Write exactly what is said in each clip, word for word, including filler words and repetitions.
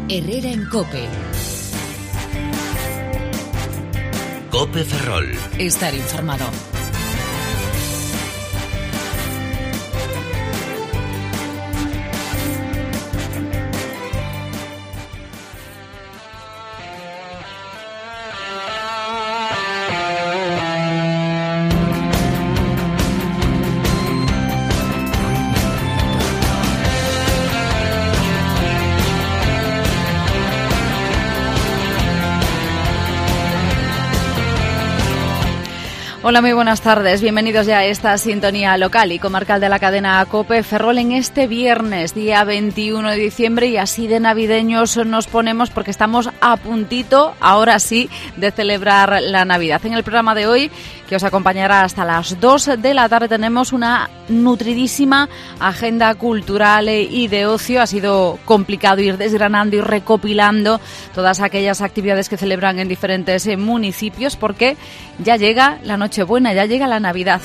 Herrera en COPE. COPE Ferrol. Estar informado. Hola, muy buenas tardes. Bienvenidos ya a esta sintonía local y comarcal de la cadena COPE Ferrol en este viernes, día veintiuno de diciembre, y así de navideños nos ponemos porque estamos a puntito, ahora sí, de celebrar la Navidad. En el programa de hoy, que os acompañará hasta las dos de la tarde, tenemos una nutridísima agenda cultural y de ocio. Ha sido complicado ir desgranando y recopilando todas aquellas actividades que celebran en diferentes municipios porque ya llega la Nochebuena, ya llega la Navidad.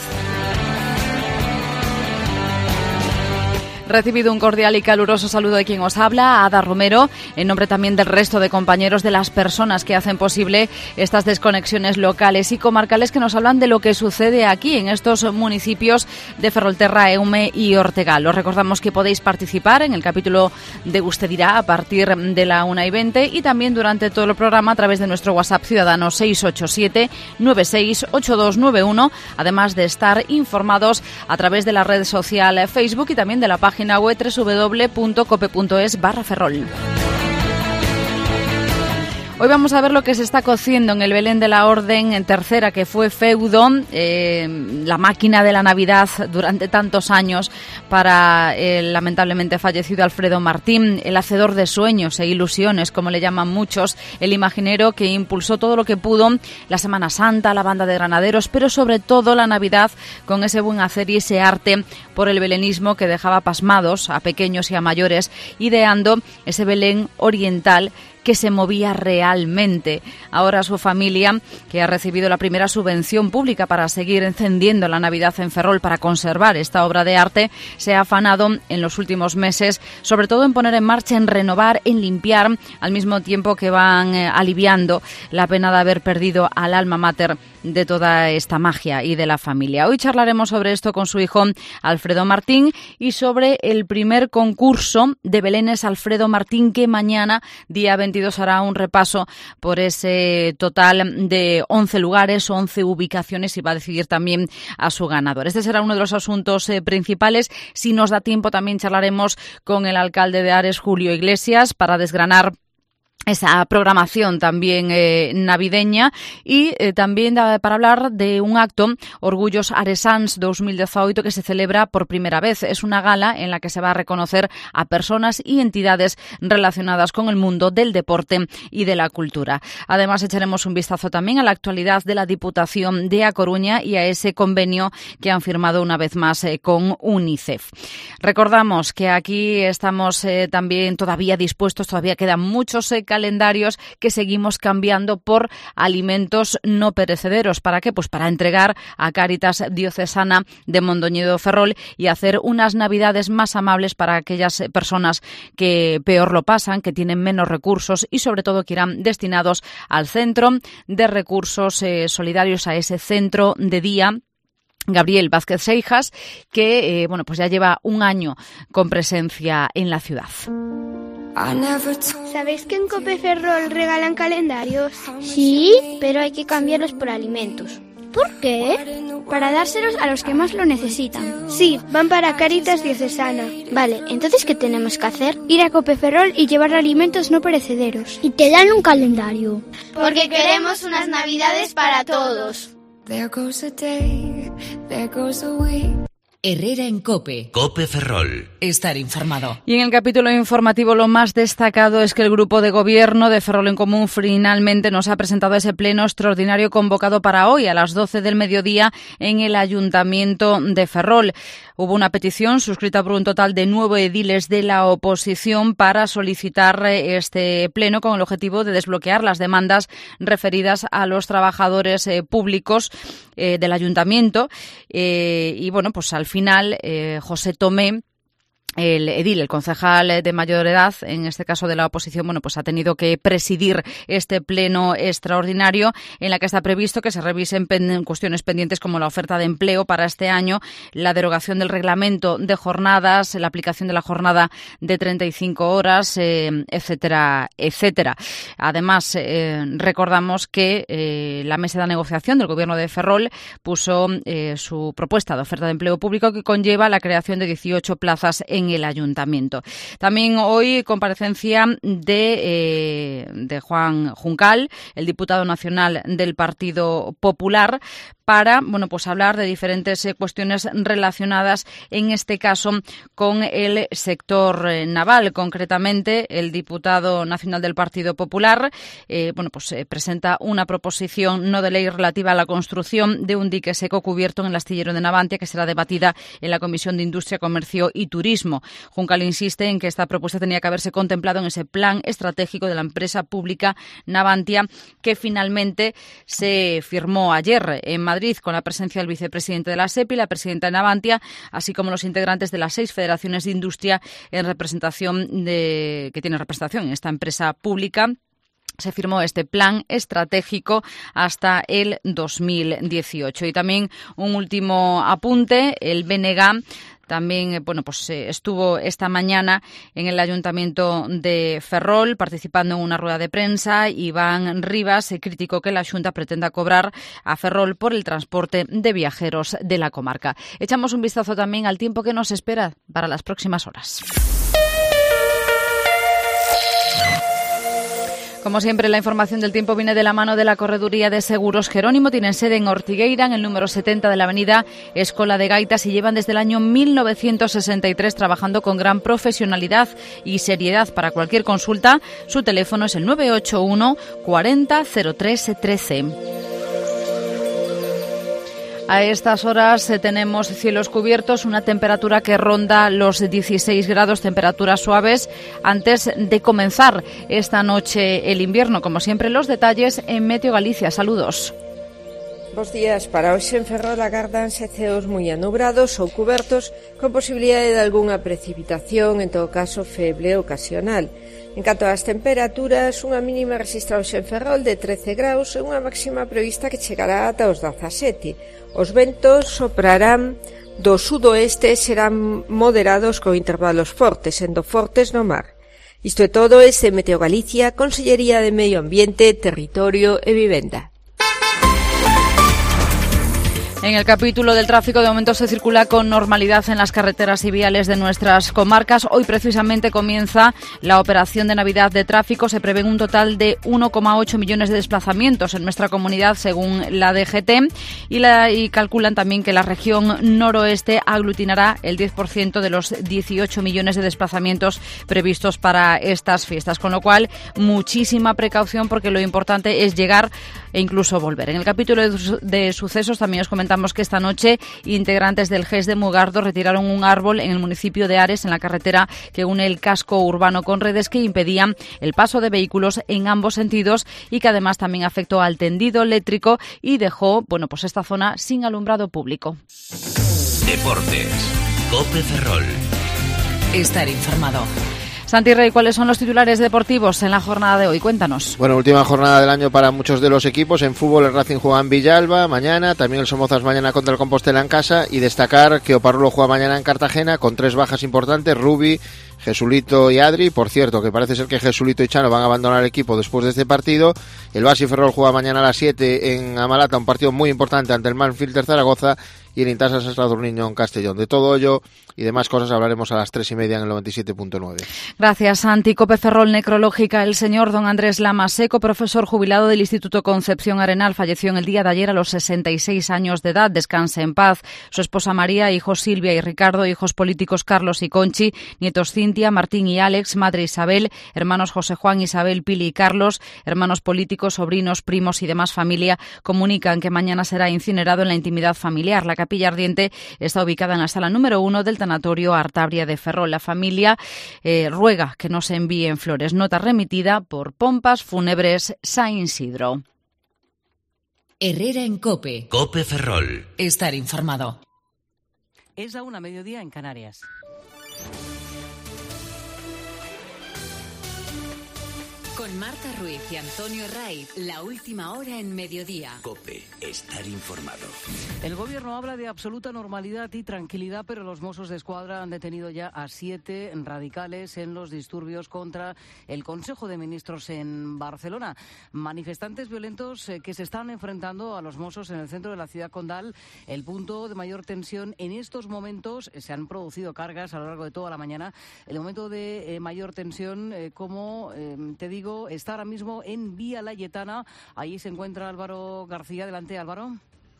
Recibido un cordial y caluroso saludo de quien os habla, Ada Romero, en nombre también del resto de compañeros, de las personas que hacen posible estas desconexiones locales y comarcales que nos hablan de lo que sucede aquí en estos municipios de Ferrolterra, Eume y Ortegal. Os recordamos que podéis participar en el capítulo de Usted dirá a partir de la una y veinte y también durante todo el programa a través de nuestro WhatsApp ciudadano seis ocho siete nueve seis ocho dos nueve uno, además de estar informados a través de la red social Facebook y también de la página página web doble u doble u doble u punto cope punto es barra ferrol. Hoy vamos a ver lo que se está cociendo en el Belén de la Orden en Tercera, que fue feudo, eh, la máquina de la Navidad durante tantos años para el lamentablemente fallecido Alfredo Martín, el hacedor de sueños e ilusiones, como le llaman muchos, el imaginero que impulsó todo lo que pudo, la Semana Santa, la banda de granaderos, pero sobre todo la Navidad, con ese buen hacer y ese arte por el belenismo que dejaba pasmados a pequeños y a mayores, ideando ese Belén oriental que se movía realmente. Ahora su familia, que ha recibido la primera subvención pública para seguir encendiendo la Navidad en Ferrol para conservar esta obra de arte, se ha afanado en los últimos meses, sobre todo en poner en marcha, en renovar, en limpiar, al mismo tiempo que van eh, aliviando la pena de haber perdido al alma mater de toda esta magia y de la familia. Hoy charlaremos sobre esto con su hijo Alfredo Martín y sobre el primer concurso de Belenes Alfredo Martín, que mañana, día veintidós, hará un repaso por ese total de once lugares, once ubicaciones, y va a decidir también a su ganador. Este será uno de los asuntos eh, principales. Si nos da tiempo, también charlaremos con el alcalde de Ares, Julio Iglesias, para desgranar esa programación también eh, navideña y eh, también da, para hablar de un acto, Orgullos Aresans dos mil dieciocho, que se celebra por primera vez. Es una gala en la que se va a reconocer a personas y entidades relacionadas con el mundo del deporte y de la cultura. Además, echaremos un vistazo también a la actualidad de la Diputación de A Coruña y a ese convenio que han firmado una vez más eh, con UNICEF. Recordamos que aquí estamos eh, también todavía dispuestos, todavía quedan muchos eh, calendarios que seguimos cambiando por alimentos no perecederos. ¿Para qué? Pues para entregar a Cáritas Diocesana de Mondoñedo Ferrol y hacer unas navidades más amables para aquellas personas que peor lo pasan, que tienen menos recursos y sobre todo que irán destinados al Centro de Recursos eh, Solidarios, a ese centro de día Gabriel Vázquez Seijas, que eh, bueno, pues ya lleva un año con presencia en la ciudad. ¿Sabéis que en COPE Ferrol regalan calendarios? Sí, pero hay que cambiarlos por alimentos. ¿Por qué? Para dárselos a los que más lo necesitan. Sí, van para Cáritas Diocesana. Vale, entonces ¿qué tenemos que hacer? Ir a COPE Ferrol y llevar alimentos no perecederos. Y te dan un calendario. Porque queremos unas navidades para todos. There goes a day, there goes a week. Herrera en COPE. COPE Ferrol. Estar informado. Y en el capítulo informativo lo más destacado es que el Grupo de Gobierno de Ferrol en Común finalmente nos ha presentado ese pleno extraordinario convocado para hoy a las doce del mediodía en el Ayuntamiento de Ferrol. Hubo una petición suscrita por un total de nueve ediles de la oposición para solicitar este pleno con el objetivo de desbloquear las demandas referidas a los trabajadores eh, públicos eh, del Ayuntamiento. Eh, y bueno, pues al final eh, José Tomé el edil, el concejal de mayor edad, en este caso de la oposición, bueno, pues ha tenido que presidir este pleno extraordinario en la que está previsto que se revisen pen- cuestiones pendientes como la oferta de empleo para este año, la derogación del reglamento de jornadas, la aplicación de la jornada de treinta y cinco horas, eh, etcétera, etcétera. Además, eh, recordamos que eh, la mesa de negociación del Gobierno de Ferrol puso eh, su propuesta de oferta de empleo público que conlleva la creación de dieciocho plazas en en el ayuntamiento. También hoy comparecencia de, eh, de Juan Juncal, el diputado nacional del Partido Popular, para, bueno, pues hablar de diferentes eh, cuestiones relacionadas, en este caso, con el sector eh, naval. Concretamente, el diputado nacional del Partido Popular, eh, bueno, pues eh, presenta una proposición no de ley relativa a la construcción de un dique seco cubierto en el astillero de Navantia, que será debatida en la Comisión de Industria, Comercio y Turismo. Juncal insiste en que esta propuesta tenía que haberse contemplado en ese plan estratégico de la empresa pública Navantia, que finalmente se firmó ayer en Madrid, con la presencia del vicepresidente de la SEPI, la presidenta de Navantia, así como los integrantes de las seis federaciones de industria en representación de que tienen representación en esta empresa pública. Se firmó este plan estratégico hasta el dos mil dieciocho. Y también un último apunte, el B N G también, bueno, pues eh, estuvo esta mañana en el Ayuntamiento de Ferrol participando en una rueda de prensa. Iván Rivas eh, criticó que la Xunta pretenda cobrar a Ferrol por el transporte de viajeros de la comarca. Echamos un vistazo también al tiempo que nos espera para las próximas horas. Como siempre, la información del tiempo viene de la mano de la Correduría de Seguros Jerónimo. Tienen sede en Ortigueira, en el número setenta de la avenida Escola de Gaitas, y llevan desde el año mil novecientos sesenta y tres trabajando con gran profesionalidad y seriedad. Para cualquier consulta, su teléfono es el nueve ocho uno cuarenta cero tres trece. A estas horas eh, tenemos cielos cubiertos, una temperatura que ronda los dieciséis grados, temperaturas suaves, antes de comenzar esta noche el invierno. Como siempre, los detalles en Meteo Galicia. Saludos. Bos días. Para hoxe en Ferrol agárdanse ceos moi anubrados ou cubertos, con posibilidade de algunha precipitación, en todo caso feble ocasional. En canto ás temperaturas, unha mínima registra hoxe en Ferrol de trece graus e unha máxima prevista que chegará ata os dezasete. Os ventos soprarán do sudoeste e serán moderados con intervalos fortes, sendo fortes no mar. Isto é todo, este Meteo Galicia, Consellería de Medio Ambiente, Territorio e Vivenda. En el capítulo del tráfico, de momento se circula con normalidad en las carreteras y viales de nuestras comarcas. Hoy precisamente comienza la operación de Navidad de tráfico. Se prevén un total de uno coma ocho millones de desplazamientos en nuestra comunidad, según la D G T, y, la, y calculan también que la región noroeste aglutinará el diez por ciento de los dieciocho millones de desplazamientos previstos para estas fiestas, con lo cual muchísima precaución, porque lo importante es llegar e incluso volver. En el capítulo de, de sucesos también os comentamos que esta noche integrantes del G E S de Mugardo retiraron un árbol en el municipio de Ares, en la carretera que une el casco urbano con Redes, que impedían el paso de vehículos en ambos sentidos y que además también afectó al tendido eléctrico y dejó, bueno, pues esta zona sin alumbrado público. Deportes. COPE Ferrol. Estar informado. Santi Rey, ¿cuáles son los titulares deportivos en la jornada de hoy? Cuéntanos. Bueno, última jornada del año para muchos de los equipos. En fútbol, el Racing juega en Villalba mañana, también el Somozas mañana contra el Compostela en casa, y destacar que Oparrulo juega mañana en Cartagena con tres bajas importantes: Rubi, Jesulito y Adri. Por cierto, que parece ser que Jesulito y Chano van a abandonar el equipo después de este partido. El Basi Ferrol juega mañana a las siete en Amalata, un partido muy importante ante el Manfield Zaragoza, y el Intasa Sadurniño en Castellón. De todo ello y demás cosas hablaremos a las tres y media en el noventa y siete punto nueve. Gracias, Santi. COPE Ferrol necrológica. El señor don Andrés Lama Seco, profesor jubilado del Instituto Concepción Arenal, falleció en el día de ayer a los sesenta y seis años de edad. Descanse en paz. Su esposa María, hijos Silvia y Ricardo, hijos políticos Carlos y Conchi, nietos Cintia, Martín y Alex, madre Isabel, hermanos José Juan, Isabel, Pili y Carlos, hermanos políticos, sobrinos, primos y demás familia, comunican que mañana será incinerado en la intimidad familiar. La capilla ardiente está ubicada en la sala número uno del tanatorio Artabria de Ferrol. La familia eh, ruega que no se envíen flores. Nota remitida por Pompas Fúnebres San Isidro. Herrera en COPE. COPE Ferrol. Estar informado. Es a una mediodía en Canarias. Con Marta Ruiz y Antonio Raiz, la última hora en mediodía. COPE, estar informado. El gobierno habla de absoluta normalidad y tranquilidad, pero los Mossos de Escuadra han detenido ya a siete radicales en los disturbios contra el Consejo de Ministros en Barcelona. Manifestantes violentos eh, que se están enfrentando a los Mossos en el centro de la ciudad condal. El punto de mayor tensión en estos momentos, eh, se han producido cargas a lo largo de toda la mañana. El momento de eh, mayor tensión, eh, como eh, te digo, está ahora mismo en Vía Layetana. Ahí se encuentra Álvaro García. Adelante, Álvaro.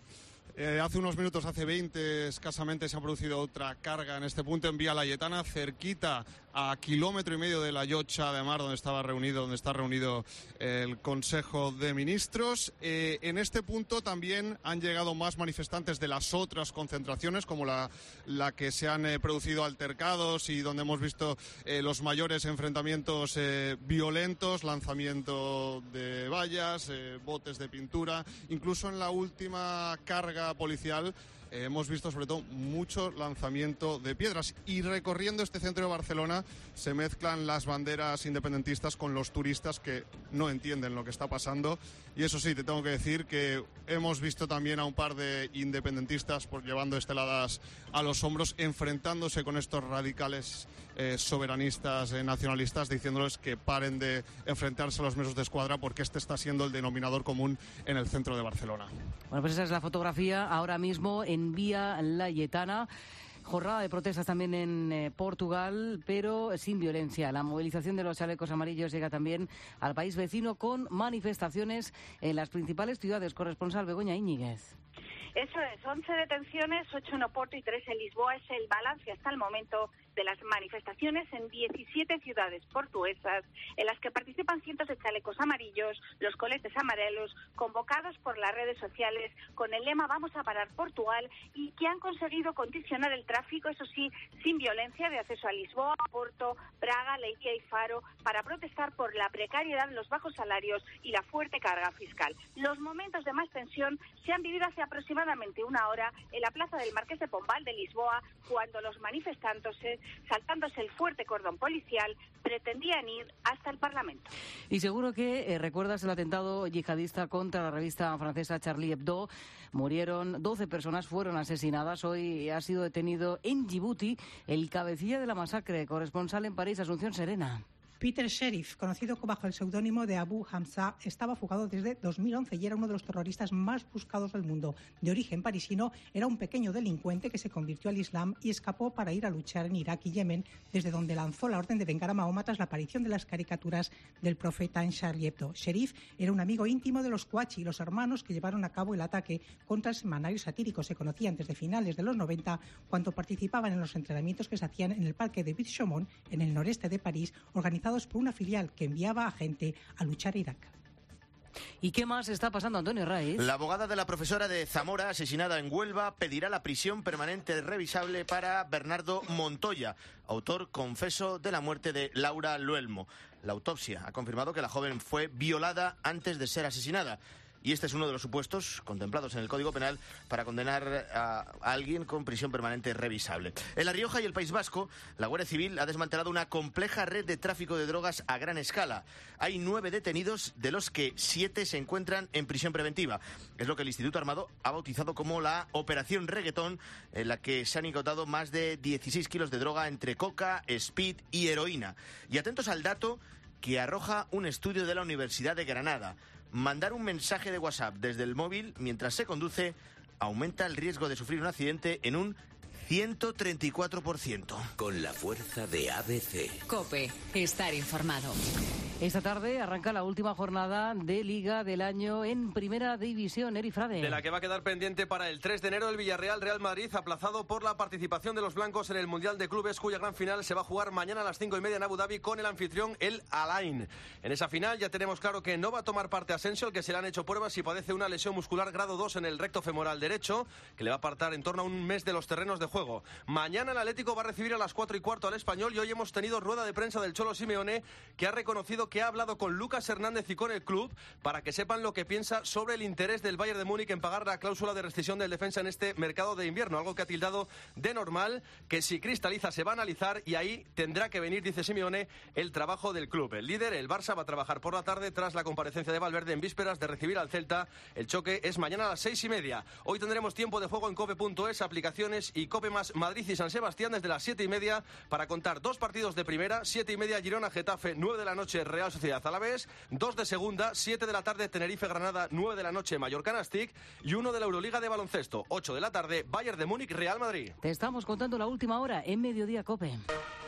Eh, hace unos minutos, hace veinte escasamente, se ha producido otra carga en este punto en Vía Layetana, cerquita a kilómetro y medio de la Llotja de Mar, donde estaba reunido, donde está reunido el Consejo de Ministros. Eh, en este punto también han llegado más manifestantes de las otras concentraciones, como la, la que se han eh, producido altercados y donde hemos visto eh, los mayores enfrentamientos eh, violentos, lanzamiento de vallas, eh, botes de pintura, incluso en la última carga policial eh, hemos visto sobre todo mucho lanzamiento de piedras, y recorriendo este centro de Barcelona se mezclan las banderas independentistas con los turistas que no entienden lo que está pasando. Y eso sí, te tengo que decir que hemos visto también a un par de independentistas por llevando esteladas a los hombros, enfrentándose con estos radicales eh, soberanistas, eh, nacionalistas, diciéndoles que paren de enfrentarse a los Mossos de Escuadra, porque este está siendo el denominador común en el centro de Barcelona. Bueno, pues esa es la fotografía ahora mismo en Vía Layetana. Jornada de protestas también en eh, Portugal, pero sin violencia. La movilización de los chalecos amarillos llega también al país vecino, con manifestaciones en las principales ciudades. Corresponsal Begoña Íñiguez. Eso es, once detenciones, ocho en Oporto y tres en Lisboa. Es el balance hasta el momento de las manifestaciones en diecisiete ciudades portuguesas, en las que participan cientos de chalecos amarillos, los coletes amarelos, convocados por las redes sociales con el lema "Vamos a parar Portugal", y que han conseguido condicionar el tráfico, eso sí, sin violencia, de acceso a Lisboa, Porto, Braga, Leiria y Faro, para protestar por la precariedad, los bajos salarios y la fuerte carga fiscal. Los momentos de más tensión se han vivido hace aproximadamente una hora en la plaza del Marqués de Pombal de Lisboa, cuando los manifestantes, saltándose el fuerte cordón policial, pretendían ir hasta el Parlamento. Y seguro que eh, recuerdas el atentado yihadista contra la revista francesa Charlie Hebdo. Murieron doce personas, fueron asesinadas. Hoy ha sido detenido en Djibouti el cabecilla de la masacre. Corresponsal en París, Asunción Serena. Peter Sherif, conocido bajo el seudónimo de Abu Hamza, estaba fugado desde dos mil once y era uno de los terroristas más buscados del mundo. De origen parisino, era un pequeño delincuente que se convirtió al Islam y escapó para ir a luchar en Irak y Yemen, desde donde lanzó la orden de vengar a Mahoma tras la aparición de las caricaturas del profeta en Charlie Hebdo. Sherif era un amigo íntimo de los Kouachi, los hermanos que llevaron a cabo el ataque contra el semanario satírico. Se conocían desde finales de los noventa, cuando participaban en los entrenamientos que se hacían en el parque de Butte-Chaumont, en el noreste de París, organizados por una filial que enviaba a gente a luchar a Irak. ¿Y qué más está pasando, Antonio Raiz? La abogada de la profesora de Zamora, asesinada en Huelva, pedirá la prisión permanente revisable para Bernardo Montoya, autor confeso de la muerte de Laura Luelmo. La autopsia ha confirmado que la joven fue violada antes de ser asesinada. Y este es uno de los supuestos contemplados en el Código Penal para condenar a alguien con prisión permanente revisable. En La Rioja y el País Vasco, la Guardia Civil ha desmantelado una compleja red de tráfico de drogas a gran escala. Hay nueve detenidos, de los que siete se encuentran en prisión preventiva. Es lo que el Instituto Armado ha bautizado como la Operación Reggaetón, en la que se han incautado más de dieciséis kilos de droga entre coca, speed y heroína. Y atentos al dato que arroja un estudio de la Universidad de Granada. Mandar un mensaje de WhatsApp desde el móvil mientras se conduce aumenta el riesgo de sufrir un accidente en un ciento treinta y cuatro por ciento. Con la fuerza de A B C. COPE, estar informado. Esta tarde arranca la última jornada de Liga del año en Primera División. Eri Frade. De la que va a quedar pendiente para el tres de enero el Villarreal-Real Madrid, aplazado por la participación de los blancos en el Mundial de Clubes, cuya gran final se va a jugar mañana a las cinco y media en Abu Dhabi con el anfitrión, el Al-Ain. En esa final ya tenemos claro que no va a tomar parte Asensio, el que se le han hecho pruebas y padece una lesión muscular grado dos en el recto femoral derecho, que le va a apartar en torno a un mes de los terrenos de juego. Mañana el Atlético va a recibir a las cuatro y cuarto al Español, y hoy hemos tenido rueda de prensa del Cholo Simeone, que ha reconocido anunciado que ha hablado con Lucas Hernández y con el club para que sepan lo que piensa sobre el interés del Bayern de Múnich en pagar la cláusula de rescisión del defensa en este mercado de invierno, algo que ha tildado de normal, que si cristaliza se va a analizar y ahí tendrá que venir, dice Simeone, el trabajo del club. El líder, el Barça, va a trabajar por la tarde tras la comparecencia de Valverde en vísperas de recibir al Celta. El choque es mañana a las seis y media. Hoy tendremos tiempo de juego en cope punto es, aplicaciones y Cope más Madrid y San Sebastián desde las siete y media para contar dos partidos de primera, siete y media Girona Getafe, nueve de la noche Real Sociedad Alavés, dos de segunda, siete de la tarde Tenerife Granada, nueve de la noche Mallorca Nastic y uno de la Euroliga de baloncesto, ocho de la tarde Bayern de Múnich Real Madrid. Te estamos contando la última hora en Mediodía Cope.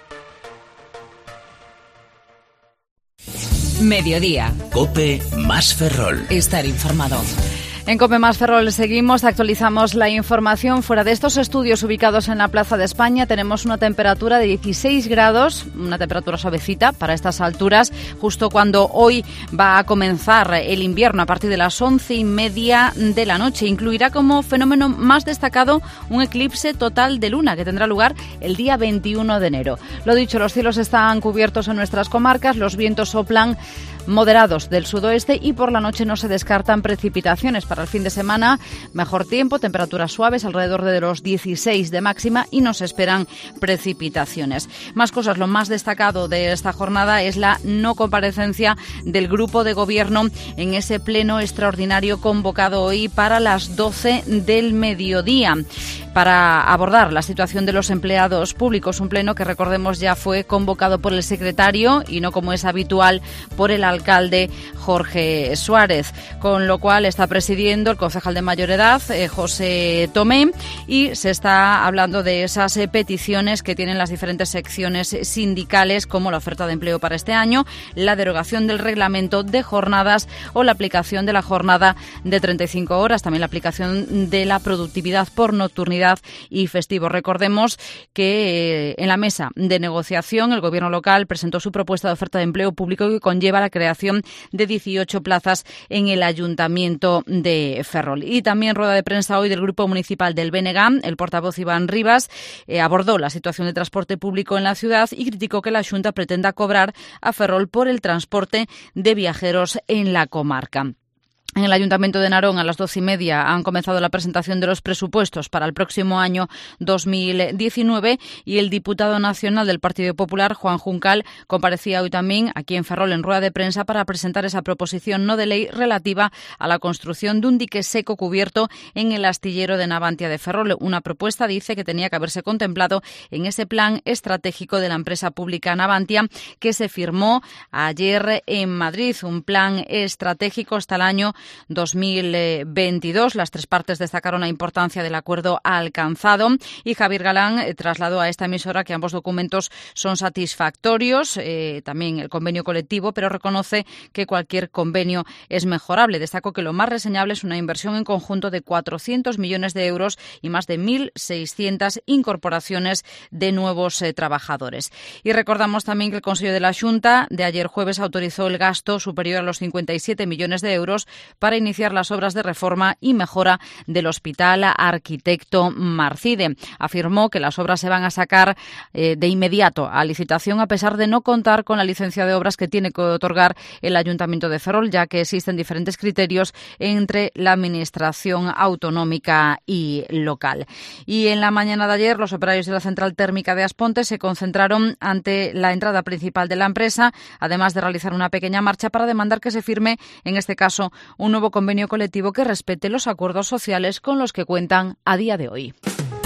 Mediodía. Cope más Ferrol. Estar informado. En Cope más Ferrol seguimos, actualizamos la información. Fuera de estos estudios ubicados en la Plaza de España tenemos una temperatura de dieciséis grados, una temperatura suavecita para estas alturas, justo cuando hoy va a comenzar el invierno a partir de las once y media de la noche. Incluirá como fenómeno más destacado un eclipse total de luna que tendrá lugar el día veintiuno de enero. Lo dicho, los cielos están cubiertos en nuestras comarcas, los vientos soplan moderados del sudoeste y por la noche no se descartan precipitaciones. Para el fin de semana, mejor tiempo, temperaturas suaves alrededor de los dieciséis de máxima y no se esperan precipitaciones. Más cosas, lo más destacado de esta jornada es la no comparecencia del grupo de gobierno en ese pleno extraordinario convocado hoy para las doce del mediodía para abordar la situación de los empleados públicos, un pleno que recordemos ya fue convocado por el secretario y no como es habitual por el alcalde Jorge Suárez, con lo cual está presidiendo el concejal de mayor edad, eh, José Tomé, y se está hablando de esas eh, peticiones que tienen las diferentes secciones sindicales, como la oferta de empleo para este año, la derogación del reglamento de jornadas o la aplicación de la jornada de treinta y cinco horas, también la aplicación de la productividad por nocturnidad y festivo. Recordemos que eh, en la mesa de negociación el Gobierno local presentó su propuesta de oferta de empleo público que conlleva la creación de dieciocho plazas en el Ayuntamiento de Ferrol. Y también rueda de prensa hoy del Grupo Municipal del B N G. El portavoz Iván Rivas eh, abordó la situación de transporte público en la ciudad y criticó que la Xunta pretenda cobrar a Ferrol por el transporte de viajeros en la comarca. En el Ayuntamiento de Narón, a las doce y media, han comenzado la presentación de los presupuestos para el próximo año dos mil diecinueve y el diputado nacional del Partido Popular, Juan Juncal, comparecía hoy también aquí en Ferrol en rueda de prensa para presentar esa proposición no de ley relativa a la construcción de un dique seco cubierto en el astillero de Navantia de Ferrol. Una propuesta, dice, que tenía que haberse contemplado en ese plan estratégico de la empresa pública Navantia que se firmó ayer en Madrid. Un plan estratégico hasta el año dos mil veintidós. Las tres partes destacaron la importancia del acuerdo alcanzado y Javier Galán eh, trasladó a esta emisora que ambos documentos son satisfactorios, eh, también el convenio colectivo, pero reconoce que cualquier convenio es mejorable. Destacó que lo más reseñable es una inversión en conjunto de cuatrocientos millones de euros y más de mil seiscientas incorporaciones de nuevos eh, trabajadores. Y recordamos también que el Consejo de la Xunta de ayer jueves autorizó el gasto superior a los cincuenta y siete millones de euros para iniciar las obras de reforma y mejora del Hospital Arquitecto Marcide. Afirmó que las obras se van a sacar eh, de inmediato a licitación a pesar de no contar con la licencia de obras que tiene que otorgar el Ayuntamiento de Ferrol, ya que existen diferentes criterios entre la Administración autonómica y local. Y en la mañana de ayer, los operarios de la central térmica de Asponte se concentraron ante la entrada principal de la empresa, además de realizar una pequeña marcha para demandar que se firme, en este caso, un nuevo convenio colectivo que respete los acuerdos sociales con los que cuentan a día de hoy.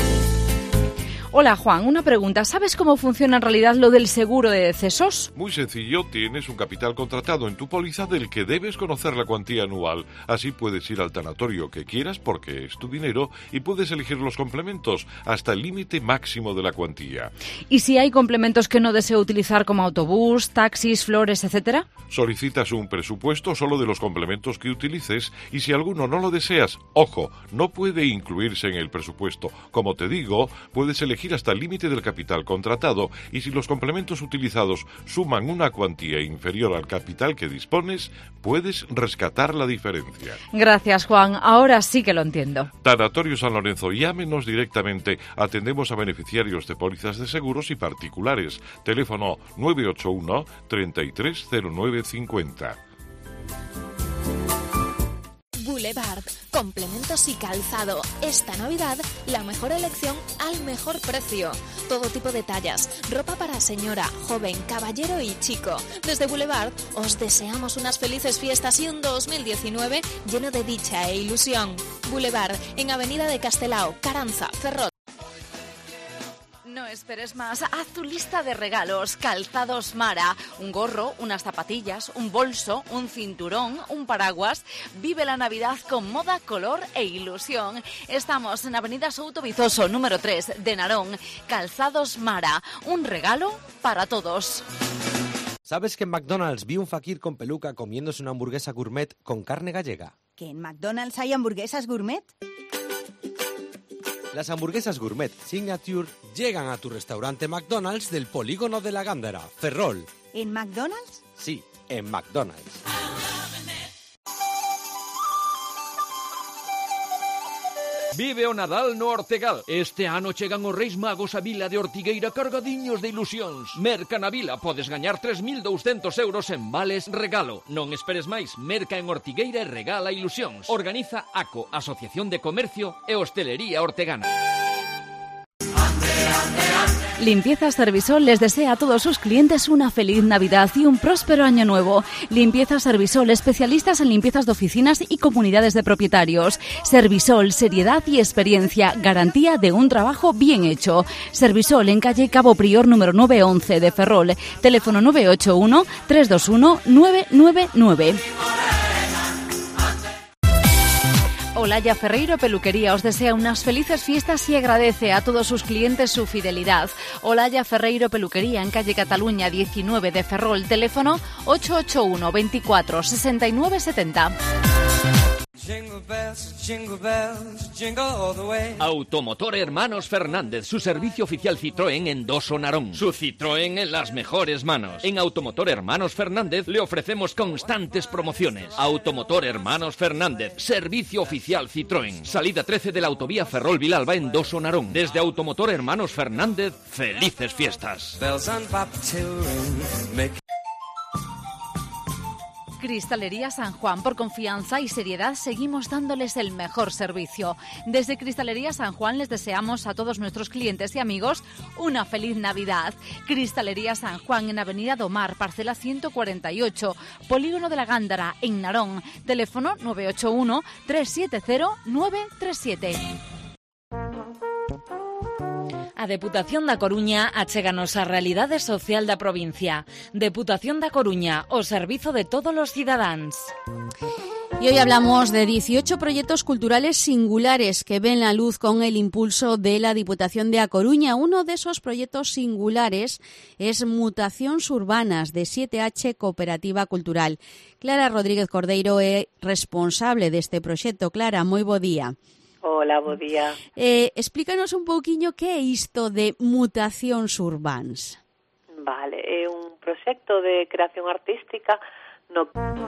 Hola Juan, una pregunta. ¿Sabes cómo funciona en realidad lo del seguro de decesos? Muy sencillo, tienes un capital contratado en tu póliza del que debes conocer la cuantía anual. Así puedes ir al tanatorio que quieras porque es tu dinero y puedes elegir los complementos hasta el límite máximo de la cuantía. ¿Y si hay complementos que no deseo utilizar como autobús, taxis, flores, etcétera? Solicitas un presupuesto solo de los complementos que utilices y si alguno no lo deseas, ojo, no puede incluirse en el presupuesto. Como te digo, puedes elegir elegir hasta el límite del capital contratado y si los complementos utilizados suman una cuantía inferior al capital que dispones, puedes rescatar la diferencia. Gracias, Juan. Ahora sí que lo entiendo. Tanatorio San Lorenzo, llámenos directamente. Atendemos a beneficiarios de pólizas de seguros y particulares. Teléfono nueve ocho uno, treinta y tres cero nueve cincuenta. Boulevard, complementos y calzado. Esta Navidad, la mejor elección al mejor precio. Todo tipo de tallas, ropa para señora, joven, caballero y chico. Desde Boulevard os deseamos unas felices fiestas y un dos mil diecinueve lleno de dicha e ilusión. Boulevard, en Avenida de Castelao, Caranza, Ferrol. No esperes más, haz tu lista de regalos. Calzados Mara, un gorro, unas zapatillas, un bolso, un cinturón, un paraguas. Vive la Navidad con moda, color e ilusión. Estamos en Avenida Souto Vizoso, número tres de Narón. Calzados Mara, un regalo para todos. ¿Sabes que en McDonald's vi un fakir con peluca comiéndose una hamburguesa gourmet con carne gallega? ¿Que en McDonald's hay hamburguesas gourmet? Las hamburguesas gourmet Signature llegan a tu restaurante McDonald's del Polígono de la Gándara, Ferrol. ¿En McDonald's? Sí, en McDonald's. Vive o Nadal no Ortegal. Este ano chegan os Reis Magos a Vila de Ortigueira cargadiños de ilusións. Merca na Vila, podes gañar tres mil douscentos euros en vales regalo. Non esperes máis, merca en Ortigueira e regala ilusións. Organiza ACO, Asociación de Comercio e Hostelería Ortegana. Limpiezas Servisol les desea a todos sus clientes una feliz Navidad y un próspero año nuevo. Limpiezas Servisol, especialistas en limpiezas de oficinas y comunidades de propietarios. Servisol, seriedad y experiencia, garantía de un trabajo bien hecho. Servisol en calle Cabo Prior número nueve once de Ferrol. Teléfono nueve ocho uno, tres dos uno, nueve nueve nueve. Olaya Ferreiro Peluquería os desea unas felices fiestas y agradece a todos sus clientes su fidelidad. Olaya Ferreiro Peluquería en calle Cataluña diecinueve de Ferrol. Teléfono ocho ocho uno, veinticuatro, sesenta y nueve setenta. Jingle bells, jingle bells, jingle all the way. Automotor Hermanos Fernández, su servicio oficial Citroën en Doso Narón. Su Citroën en las mejores manos. En Automotor Hermanos Fernández le ofrecemos constantes promociones. Automotor Hermanos Fernández, servicio oficial Citroën. Salida trece de la autovía Ferrol-Vilalba en Doso Narón. Desde Automotor Hermanos Fernández, felices fiestas. Bells on Pop Children make... Cristalería San Juan, por confianza y seriedad seguimos dándoles el mejor servicio. Desde Cristalería San Juan les deseamos a todos nuestros clientes y amigos una feliz Navidad. Cristalería San Juan en Avenida Domar, parcela ciento cuarenta y ocho, Polígono de la Gándara, en Narón. Teléfono nueve ocho uno, tres siete cero, nueve tres siete. A Deputación da Coruña achéganos a realidade social da provincia. Deputación da Coruña, o servizo de todos los cidadáns. Y hoy hablamos de dieciocho proyectos culturales singulares que ven la luz con el impulso de la Diputación de A Coruña. Uno de esos proyectos singulares es Mutacións Urbanas, de siete H Cooperativa Cultural. Clara Rodríguez Cordeiro é responsable deste proxecto. Clara, moi bo día. Hola, bo día. Eh, explícanos un pouquiño que é isto de Mutacións Urbáns. Vale, é un proxecto de creación artística no...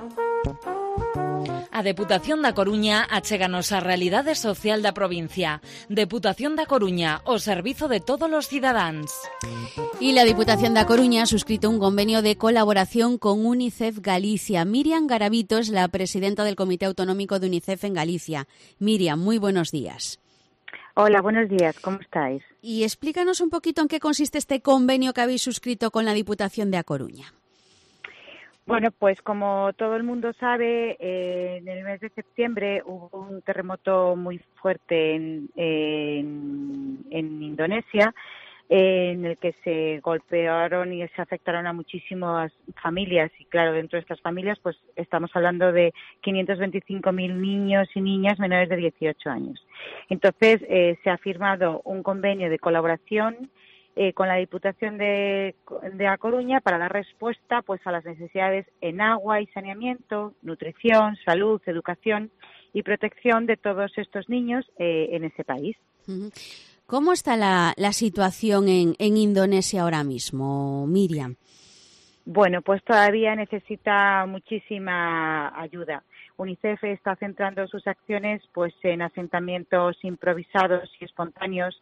A Deputación da Coruña achéganos a realidade social da provincia. Deputación da Coruña, o servizo de todos los cidadáns. Y la Diputación da Coruña ha suscrito un convenio de colaboración con UNICEF Galicia. Miriam Garavito es la presidenta del Comité Autonómico de UNICEF en Galicia. Miriam, muy buenos días. Hola, buenos días, ¿cómo estáis? Y explícanos un poquito en qué consiste este convenio que habéis suscrito con la Diputación de A Coruña. Bueno, pues como todo el mundo sabe, eh, en el mes de septiembre hubo un terremoto muy fuerte en, en, en Indonesia, eh, en el que se golpearon y se afectaron a muchísimas familias. Y claro, dentro de estas familias pues estamos hablando de quinientos veinticinco mil niños y niñas menores de dieciocho años. Entonces eh, se ha firmado un convenio de colaboración Eh, con la Diputación de, de A Coruña para dar respuesta pues a las necesidades en agua y saneamiento, nutrición, salud, educación y protección de todos estos niños eh, en ese país. Uh-huh. ¿Cómo está la, la situación en, en Indonesia ahora mismo, Miriam? Bueno, pues todavía necesita muchísima ayuda. UNICEF está centrando sus acciones pues en asentamientos improvisados y espontáneos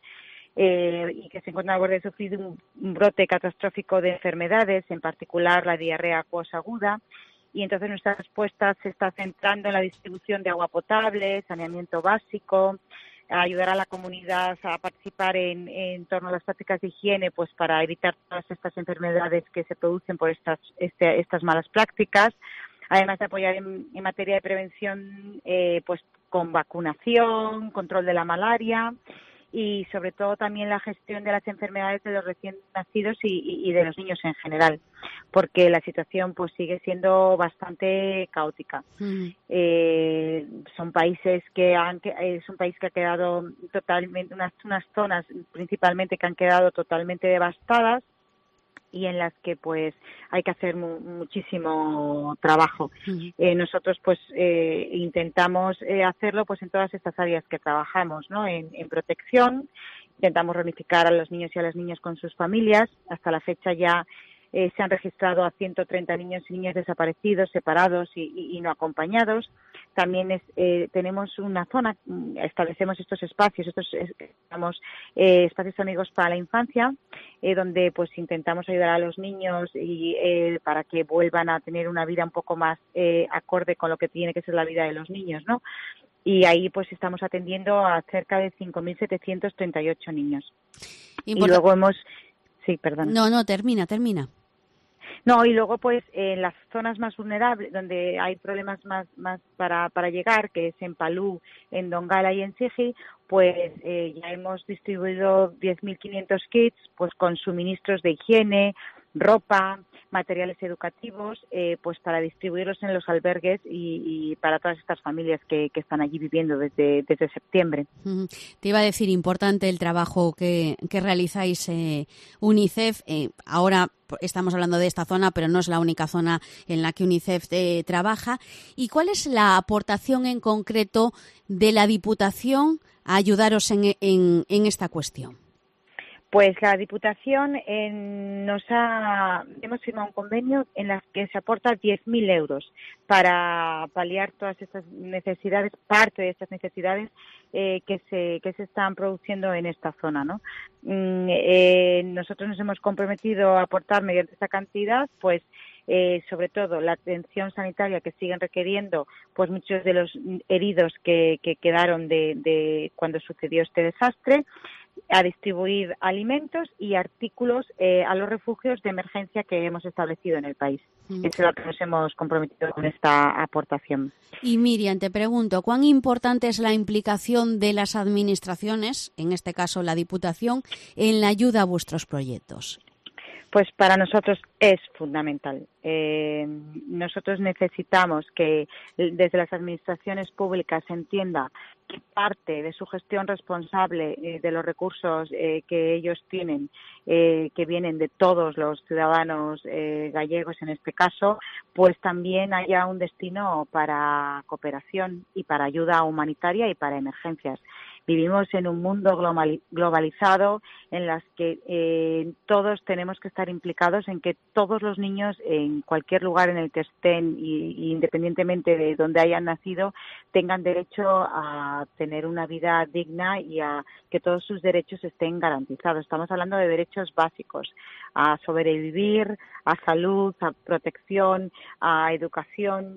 eh, y que se encuentran al borde de sufrir un, un brote catastrófico de enfermedades, en particular la diarrea acuosa aguda. Y entonces nuestra respuesta se está centrando en la distribución de agua potable, saneamiento básico, ayudar a la comunidad a participar en, en torno a las prácticas de higiene, pues para evitar todas estas enfermedades que se producen por estas este, estas malas prácticas. Además de apoyar en, en materia de prevención, eh, pues con vacunación, control de la malaria y sobre todo también la gestión de las enfermedades de los recién nacidos y, y, y de los niños en general, porque la situación pues sigue siendo bastante caótica. Mm. Eh, son países que han, es un país que ha quedado totalmente, unas, unas zonas principalmente que han quedado totalmente devastadas y en las que pues hay que hacer mu muchísimo trabajo. Uh-huh. Eh, nosotros pues eh, intentamos eh, hacerlo pues en todas estas áreas que trabajamos, ¿no? En, en protección, intentamos reunificar a los niños y a las niñas con sus familias. Hasta la fecha ya eh, se han registrado a ciento treinta niños y niñas desaparecidos, separados y, y, y no acompañados. También es, eh, tenemos una zona, establecemos estos espacios, estos digamos, eh, espacios amigos para la infancia, eh, donde pues intentamos ayudar a los niños y eh, para que vuelvan a tener una vida un poco más eh, acorde con lo que tiene que ser la vida de los niños, ¿no? Y ahí pues estamos atendiendo a cerca de cinco mil setecientos treinta y ocho niños. Importa... Y luego hemos... Sí, perdón. No, no, termina, termina. No, y luego pues en las zonas más vulnerables, donde hay problemas más más para para llegar, que es en Palu, en Donggala y en Sigi, pues eh, ya hemos distribuido diez mil quinientos kits pues con suministros de higiene, ropa, materiales educativos, eh, pues para distribuirlos en los albergues y, y para todas estas familias que, que están allí viviendo desde, desde septiembre. Uh-huh. Te iba a decir, importante el trabajo que, que realizáis eh, UNICEF. Eh, ahora estamos hablando de esta zona, pero no es la única zona en la que UNICEF eh, trabaja. ¿Y cuál es la aportación en concreto de la Diputación a ayudaros en, en, en esta cuestión? Pues la Diputación eh, nos ha, hemos firmado un convenio en el que se aporta diez mil euros para paliar todas estas necesidades, parte de estas necesidades eh, que se que se están produciendo en esta zona, ¿no? Mm, eh, nosotros nos hemos comprometido a aportar mediante esta cantidad, pues Eh, sobre todo la atención sanitaria que siguen requiriendo pues muchos de los heridos que, que quedaron de, de cuando sucedió este desastre, a distribuir alimentos y artículos eh, a los refugios de emergencia que hemos establecido en el país. Mm. Eso es lo que nos hemos comprometido con esta aportación. Y Miriam, te pregunto, ¿cuán importante es la implicación de las administraciones, en este caso la Diputación, en la ayuda a vuestros proyectos? Pues para nosotros es fundamental. Eh, nosotros necesitamos que desde las administraciones públicas se entienda que parte de su gestión responsable eh, de los recursos eh, que ellos tienen, eh, que vienen de todos los ciudadanos eh, gallegos en este caso, pues también haya un destino para cooperación y para ayuda humanitaria y para emergencias. Vivimos en un mundo globalizado en las que eh, todos tenemos que estar implicados en que todos los niños en cualquier lugar en el que estén y, y independientemente de dónde hayan nacido tengan derecho a tener una vida digna y a que todos sus derechos estén garantizados. Estamos hablando de derechos básicos, a sobrevivir, a salud, a protección, a educación.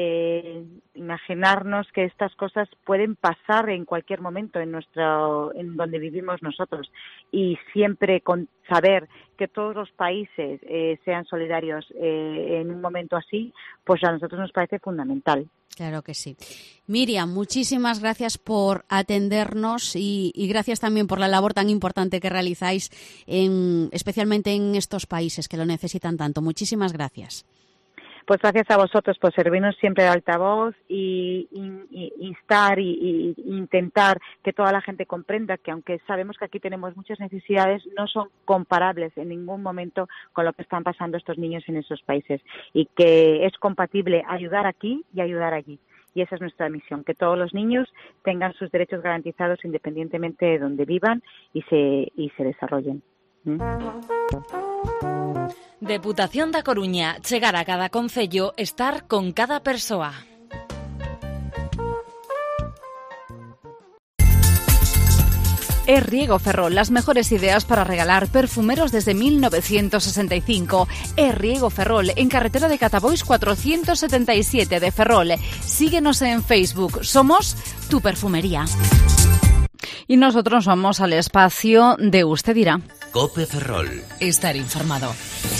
Eh, imaginarnos que estas cosas pueden pasar en cualquier momento en nuestro, en donde vivimos nosotros y siempre con saber que todos los países eh, sean solidarios eh, en un momento así, pues a nosotros nos parece fundamental. Claro que sí. Miriam, muchísimas gracias por atendernos y, y gracias también por la labor tan importante que realizáis, en, especialmente en estos países que lo necesitan tanto. Muchísimas gracias. Pues gracias a vosotros por servirnos siempre de altavoz y, y, y instar y, y intentar que toda la gente comprenda que aunque sabemos que aquí tenemos muchas necesidades, no son comparables en ningún momento con lo que están pasando estos niños en esos países y que es compatible ayudar aquí y ayudar allí. y esa es nuestra misión, que todos los niños tengan sus derechos garantizados independientemente de donde vivan y se, y se desarrollen. ¿Mm? Deputación da Coruña, chegar a cada concello, estar con cada persoa. Es Riego Ferrol, las mejores ideas para regalar perfumeros desde mil novecientos sesenta y cinco. Es Riego Ferrol, en carretera de Catabois cuatrocientos setenta y siete de Ferrol. Síguenos en Facebook, somos tu perfumería. Y nosotros vamos al espacio de Usted dirá. Cope Ferrol. Estar informado.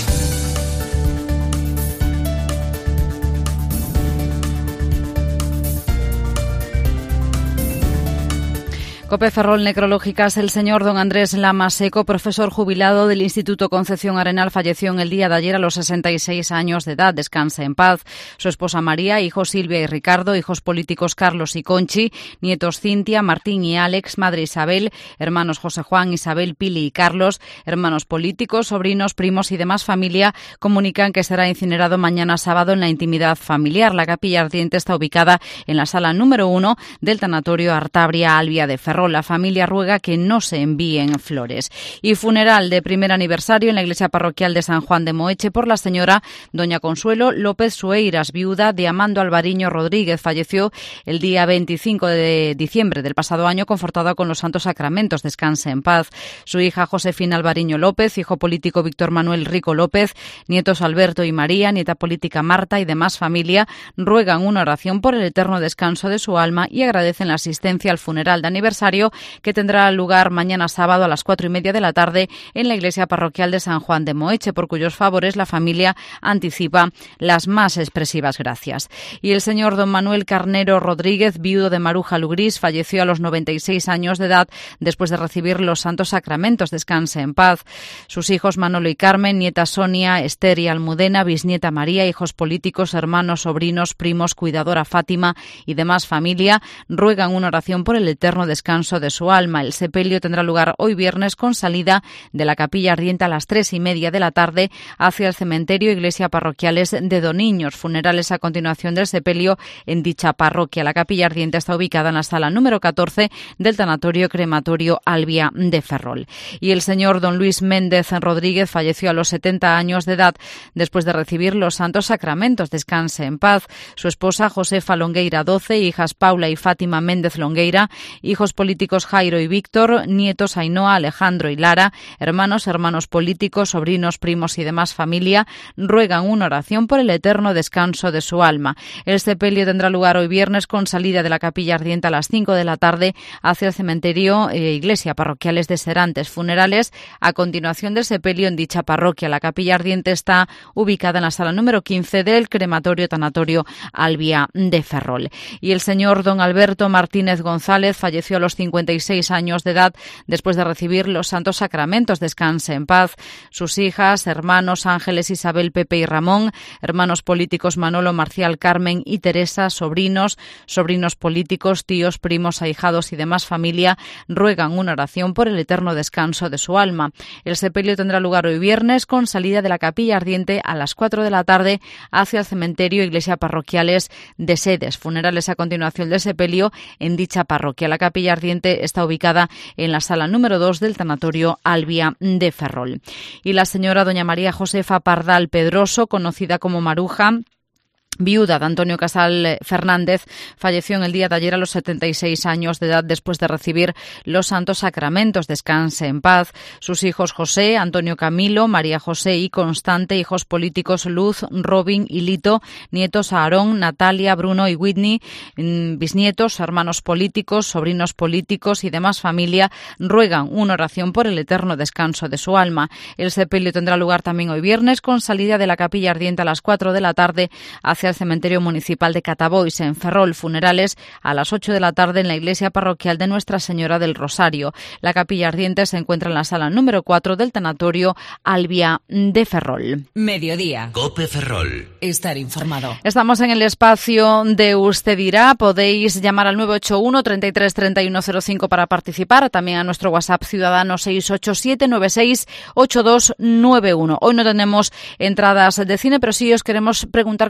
Cope Ferrol Necrológicas, el señor don Andrés Lama Seco, profesor jubilado del Instituto Concepción Arenal, falleció en el día de ayer a los sesenta y seis años de edad. Descanse en paz. Su esposa María, hijos Silvia y Ricardo, hijos políticos Carlos y Conchi, nietos Cintia, Martín y Alex, madre Isabel, hermanos José Juan, Isabel, Pili y Carlos, hermanos políticos, sobrinos, primos y demás familia, comunican que será incinerado mañana sábado en la intimidad familiar. La capilla ardiente está ubicada en la sala número uno del tanatorio Artabria Albia de Ferrol. La familia ruega que no se envíen flores. Y funeral de primer aniversario en la iglesia parroquial de San Juan de Moeche por la señora doña Consuelo López Sueiras, viuda de Amando Alvariño Rodríguez. Falleció el día veinticinco de diciembre del pasado año, confortada con los santos sacramentos. Descanse en paz. Su hija Josefina Alvariño López, hijo político Víctor Manuel Rico López, nietos Alberto y María, nieta política Marta y demás familia ruegan una oración por el eterno descanso de su alma y agradecen la asistencia al funeral de aniversario que tendrá lugar mañana sábado a las cuatro y media de la tarde en la iglesia parroquial de San Juan de Moeche, por cuyos favores la familia anticipa las más expresivas gracias. Y el señor don Manuel Carnero Rodríguez, viudo de Maruja Lugrís, falleció a los noventa y seis años de edad después de recibir los santos sacramentos. Descanse en paz. Sus hijos Manolo y Carmen, nieta Sonia, Esther y Almudena, bisnieta María, hijos políticos, hermanos, sobrinos, primos, cuidadora Fátima y demás familia ruegan una oración por el eterno descanso de su alma. El sepelio tendrá lugar hoy viernes con salida de la capilla ardiente a las tres y media de la tarde hacia el cementerio Iglesia Parroquiales de Doniños. Funerales a continuación del sepelio en dicha parroquia. La capilla ardiente está ubicada en la sala número catorce del tanatorio crematorio Albia de Ferrol. Y el señor don Luis Méndez Rodríguez falleció a los setenta años de edad después de recibir los santos sacramentos. Descanse en paz. Su esposa Josefa Longueira doce, hijas Paula y Fátima Méndez Longueira, hijos políticos Jairo y Víctor, nietos Ainhoa, Alejandro y Lara, hermanos, hermanos políticos, sobrinos, primos y demás familia, ruegan una oración por el eterno descanso de su alma. El sepelio tendrá lugar hoy viernes con salida de la capilla ardiente a las cinco de la tarde hacia el cementerio e iglesia parroquiales de Serantes. Funerales a continuación del sepelio en dicha parroquia. La capilla ardiente está ubicada en la sala número quince del crematorio tanatorio Albia de Ferrol. Y el señor don Alberto Martínez González falleció a los cincuenta y seis años de edad después de recibir los santos sacramentos. Descanse en paz. Sus hijas, hermanos Ángeles, Isabel, Pepe y Ramón, hermanos políticos Manolo, Marcial, Carmen y Teresa, sobrinos, sobrinos políticos, tíos, primos, ahijados y demás familia ruegan una oración por el eterno descanso de su alma. El sepelio tendrá lugar hoy viernes con salida de la capilla ardiente a las cuatro de la tarde hacia el cementerio Iglesia Parroquiales de Sedes. Funerales a continuación del sepelio en dicha parroquia. La capilla ardiente está ubicada en la sala número dos del tanatorio Albia de Ferrol. Y la señora doña María Josefa Pardal Pedroso, conocida como Maruja, viuda de Antonio Casal Fernández, falleció en el día de ayer a los setenta y seis años de edad después de recibir los santos sacramentos. Descanse en paz. Sus hijos José, Antonio Camilo, María José y Constante, hijos políticos Luz, Robin y Lito, nietos Aarón, Natalia, Bruno y Whitney, bisnietos, hermanos políticos, sobrinos políticos y demás familia ruegan una oración por el eterno descanso de su alma. El sepelio tendrá lugar también hoy viernes con salida de la capilla ardiente a las cuatro de la tarde hacia el cementerio municipal de Catabois en Ferrol. Funerales a las ocho de la tarde en la iglesia parroquial de Nuestra Señora del Rosario. La capilla ardiente se encuentra en la sala número cuatro del tanatorio Albia de Ferrol. Mediodía. Cope Ferrol. Estar informado. Estamos en el espacio de Usted dirá. Podéis llamar al nueve ocho uno, treinta y tres, treinta y uno cero cinco para participar. También a nuestro WhatsApp ciudadano seis ocho siete, nueve seis, ocho dos nueve uno. Hoy no tenemos entradas de cine, pero sí os queremos preguntar cómo estáis un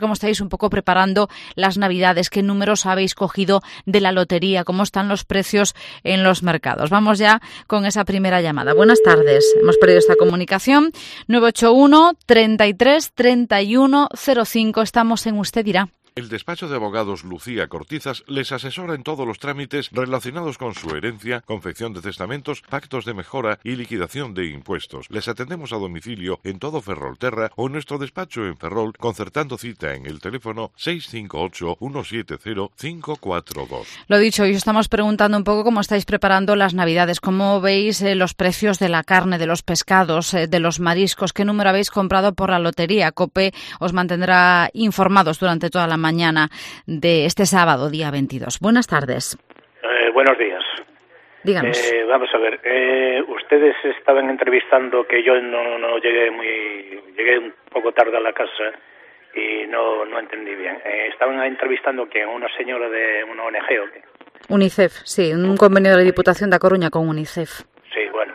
un poco preparando las Navidades. ¿Qué números habéis cogido de la lotería? ¿Cómo están los precios en los mercados? Vamos ya con esa primera llamada. Buenas tardes. Hemos perdido esta comunicación. nueve ocho uno, treinta y tres, treinta y uno, cero cinco. Estamos en Usted Dirá. El despacho de abogados Lucía Cortizas les asesora en todos los trámites relacionados con su herencia, confección de testamentos, pactos de mejora y liquidación de impuestos. Les atendemos a domicilio en todo Ferrolterra o en nuestro despacho en Ferrol, concertando cita en el teléfono seis cinco ocho, uno siete cero, cinco cuatro dos. Lo dicho, hoy estamos preguntando un poco cómo estáis preparando las Navidades, cómo veis eh, los precios de la carne, de los pescados, eh, de los mariscos, qué número habéis comprado por la lotería. COPE os mantendrá informados durante toda la mañana de este sábado, día veintidós. Buenas tardes. Eh, buenos días. Díganos. Eh, vamos a ver, eh, ustedes estaban entrevistando que yo no, no llegué muy, llegué un poco tarde a la casa y no, no entendí bien. Eh, estaban entrevistando que una señora de una O N G o qué. UNICEF, sí, un convenio de la Diputación de A Coruña con UNICEF. Sí, bueno,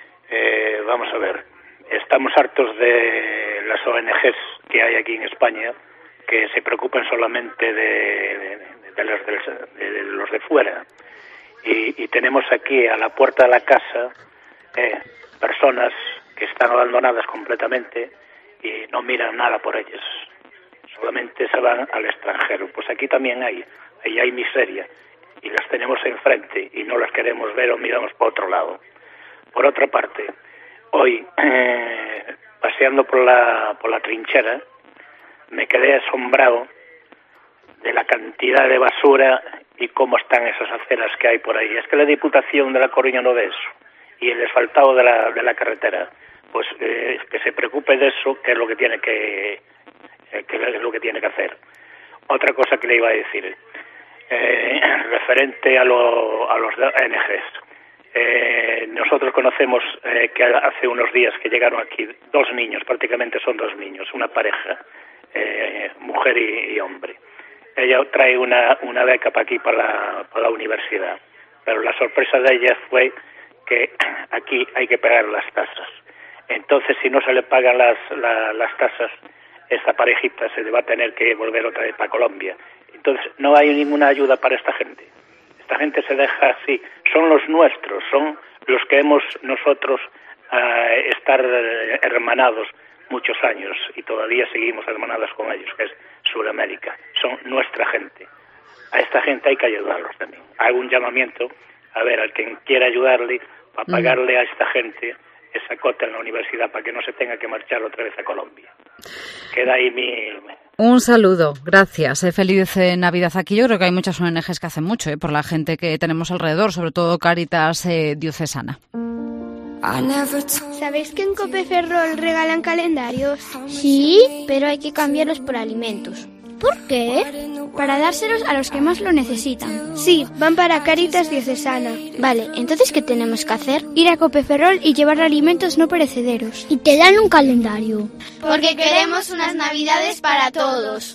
eh, vamos a ver, estamos hartos de las O N Ges que hay aquí en España, que se preocupan solamente de, de, de, los, de, de los de fuera. Y, y tenemos aquí a la puerta de la casa eh, personas que están abandonadas completamente y no miran nada por ellas. Solamente se van al extranjero. Pues aquí también hay, ahí hay miseria y las tenemos enfrente y no las queremos ver o miramos por otro lado. Por otra parte, hoy eh, paseando por la, por la trinchera, me quedé asombrado de la cantidad de basura y cómo están esas aceras que hay por ahí. Es que la Diputación de La Coruña no ve eso. Y el asfaltado de la, de la carretera, pues eh, que se preocupe de eso, que es lo que tiene que, eh, que es lo que tiene que hacer. Otra cosa que le iba a decir, eh, referente a, lo, a los O N Ges. Eh, nosotros conocemos eh, que hace unos días que llegaron aquí dos niños, prácticamente son dos niños, una pareja, Eh, mujer y, y hombre. Ella trae una, una beca para aquí, para la, para la universidad, pero la sorpresa de ella fue que aquí hay que pagar las tasas. Entonces, si no se le pagan las, la, las tasas, esta parejita se le va a tener que volver otra vez para Colombia. Entonces, no hay ninguna ayuda para esta gente. Esta gente se deja así. Son los nuestros, son los que hemos nosotros uh, estar hermanados muchos años y todavía seguimos hermanadas con ellos, que es Sudamérica. Son nuestra gente. A esta gente hay que ayudarlos también. Hago un llamamiento, a ver, al quien quiera ayudarle, para pagarle a esta gente esa cota en la universidad para que no se tenga que marchar otra vez a Colombia. Queda ahí mi... Un saludo, gracias. Eh, feliz eh, Navidad. Aquí yo creo que hay muchas O N Ges que hacen mucho eh, por la gente que tenemos alrededor, sobre todo Cáritas eh, Diocesana. ¿Sabéis que en Cope Ferrol regalan calendarios? Sí, pero hay que cambiarlos por alimentos. ¿Por qué? Para dárselos a los que más lo necesitan. Sí, van para Cáritas Diocesana. Vale, entonces ¿qué tenemos que hacer? Ir a Cope Ferrol y llevar alimentos no perecederos. Y te dan un calendario. Porque queremos unas Navidades para todos.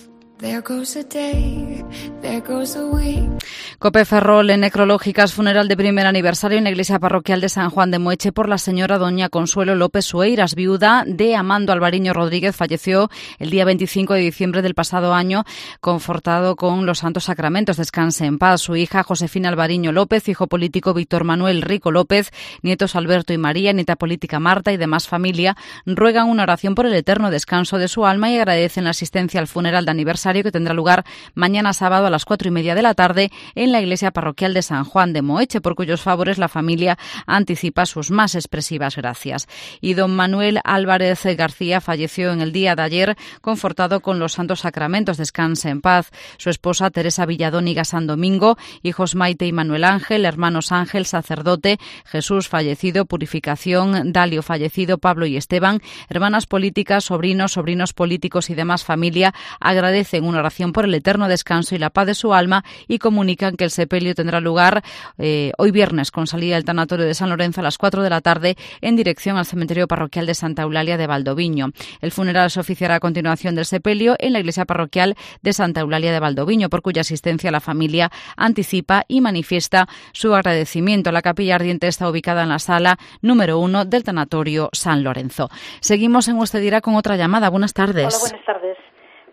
Cope Ferrol en necrológicas, funeral de primer aniversario en la iglesia parroquial de San Juan de Moeche por la señora doña Consuelo López Sueiras, viuda de Amando Alvariño Rodríguez. Falleció el día veinticinco de diciembre del pasado año, confortado con los santos sacramentos. Descanse en paz. Su hija Josefina Alvariño López, hijo político Víctor Manuel Rico López, nietos Alberto y María, nieta política Marta y demás familia, ruegan una oración por el eterno descanso de su alma y agradecen la asistencia al funeral de aniversario que tendrá lugar mañana sábado a las cuatro y media de la tarde en la iglesia parroquial de San Juan de Moeche, por cuyos favores la familia anticipa sus más expresivas gracias. Y don Manuel Álvarez García falleció en el día de ayer, confortado con los santos sacramentos. Descanse en paz. Su esposa Teresa Villadóniga San Domingo, hijos Maite y Manuel Ángel, hermanos Ángel, sacerdote, Jesús fallecido, Purificación, Dalio fallecido, Pablo y Esteban, hermanas políticas, sobrinos, sobrinos políticos y demás familia agradecen una oración por el eterno descanso y la paz de su alma y comunican que el sepelio tendrá lugar eh, hoy viernes con salida del tanatorio de San Lorenzo a las cuatro de la tarde en dirección al cementerio parroquial de Santa Eulalia de Valdoviño. El funeral se oficiará a continuación del sepelio en la iglesia parroquial de Santa Eulalia de Valdoviño, por cuya asistencia la familia anticipa y manifiesta su agradecimiento. La capilla ardiente está ubicada en la sala número uno del tanatorio San Lorenzo. Seguimos en Usted Dirá con otra llamada. Buenas tardes. Hola, buenas tardes.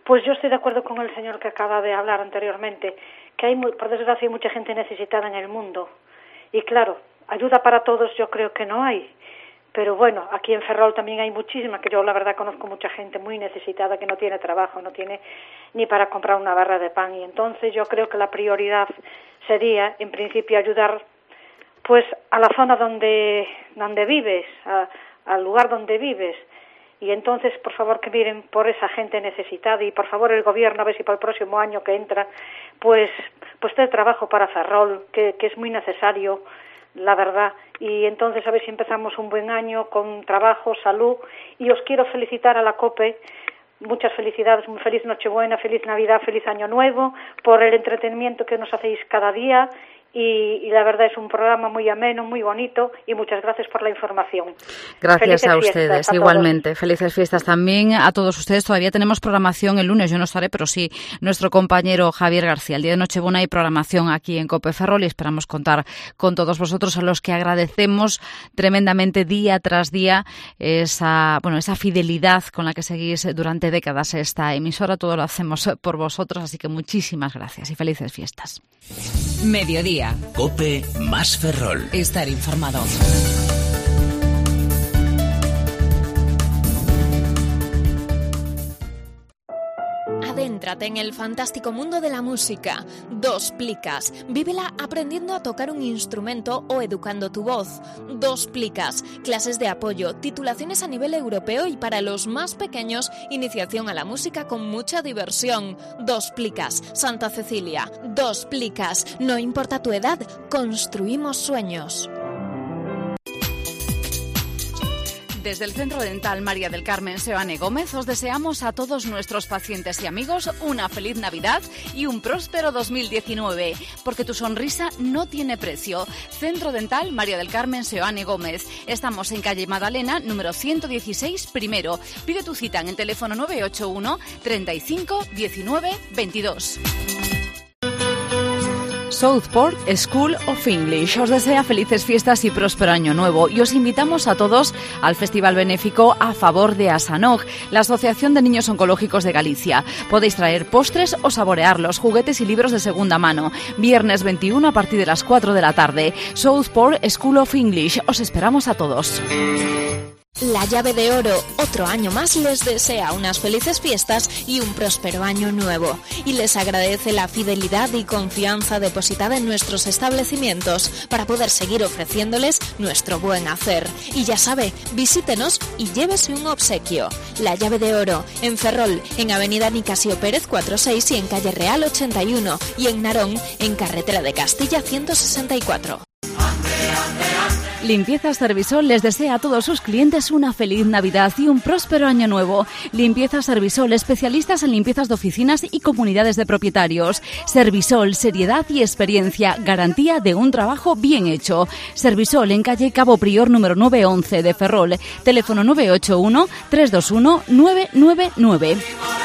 Pues yo estoy de acuerdo con el señor que acaba de hablar anteriormente, que hay, por desgracia, hay mucha gente necesitada en el mundo. Y claro, ayuda para todos yo creo que no hay. Pero bueno, aquí en Ferrol también hay muchísima, que yo la verdad conozco mucha gente muy necesitada que no tiene trabajo, no tiene ni para comprar una barra de pan. Y entonces yo creo que la prioridad sería, en principio, ayudar pues a la zona donde, donde vives, a, al lugar donde vives. Y entonces, por favor, que miren por esa gente necesitada y, por favor, el gobierno, a ver si para el próximo año que entra, pues pues dé trabajo para Ferrol, que, que es muy necesario, la verdad. Y entonces, a ver si empezamos un buen año con trabajo, salud. Y os quiero felicitar a la COPE. Muchas felicidades, muy feliz Nochebuena, feliz Navidad, feliz Año Nuevo, por el entretenimiento que nos hacéis cada día. Y, y la verdad es un programa muy ameno, muy bonito, y muchas gracias por la información. Gracias Felices a ustedes, fiestas, a igualmente. todos. Felices fiestas también a todos ustedes. Todavía tenemos programación el lunes, yo no estaré, pero sí nuestro compañero Javier García. El día de Nochebuena hay programación aquí en COPE Ferrol y esperamos contar con todos vosotros, a los que agradecemos tremendamente día tras día esa, bueno, esa fidelidad con la que seguís durante décadas esta emisora. Todo lo hacemos por vosotros, así que muchísimas gracias y felices fiestas. Mediodía. COPE más Ferrol. Estar informado. Adéntrate en el fantástico mundo de la música. Dos Plicas. Vívela aprendiendo a tocar un instrumento o educando tu voz. Dos Plicas. Clases de apoyo, titulaciones a nivel europeo y para los más pequeños, iniciación a la música con mucha diversión. Dos Plicas. Santa Cecilia. Dos Plicas. No importa tu edad, construimos sueños. Desde el Centro Dental María del Carmen Seoane Gómez os deseamos a todos nuestros pacientes y amigos una feliz Navidad y un próspero dos mil diecinueve, porque tu sonrisa no tiene precio. Centro Dental María del Carmen Seoane Gómez. Estamos en calle Magdalena, número ciento dieciséis, primero. Pide tu cita en el teléfono nueve ocho uno, treinta y cinco, diecinueve, veintidós. Southport School of English os desea felices fiestas y próspero año nuevo, y os invitamos a todos al Festival Benéfico a favor de ASANOG, la Asociación de Niños Oncológicos de Galicia. Podéis traer postres o saborearlos, juguetes y libros de segunda mano. Viernes veintiuno a partir de las cuatro de la tarde. Southport School of English. Os esperamos a todos. La Llave de Oro, otro año más, les desea unas felices fiestas y un próspero año nuevo. Y les agradece la fidelidad y confianza depositada en nuestros establecimientos para poder seguir ofreciéndoles nuestro buen hacer. Y ya sabe, visítenos y llévese un obsequio. La Llave de Oro, en Ferrol, en Avenida Nicasio Pérez cuarenta y seis y en Calle Real ochenta y uno. Y en Narón, en Carretera de Castilla ciento sesenta y cuatro. Limpiezas Servisol les desea a todos sus clientes una feliz Navidad y un próspero año nuevo. Limpiezas Servisol, especialistas en limpiezas de oficinas y comunidades de propietarios. Servisol, seriedad y experiencia, garantía de un trabajo bien hecho. Servisol en calle Cabo Prior número nueve once de Ferrol. Teléfono nueve ocho uno, tres dos uno, nueve nueve nueve.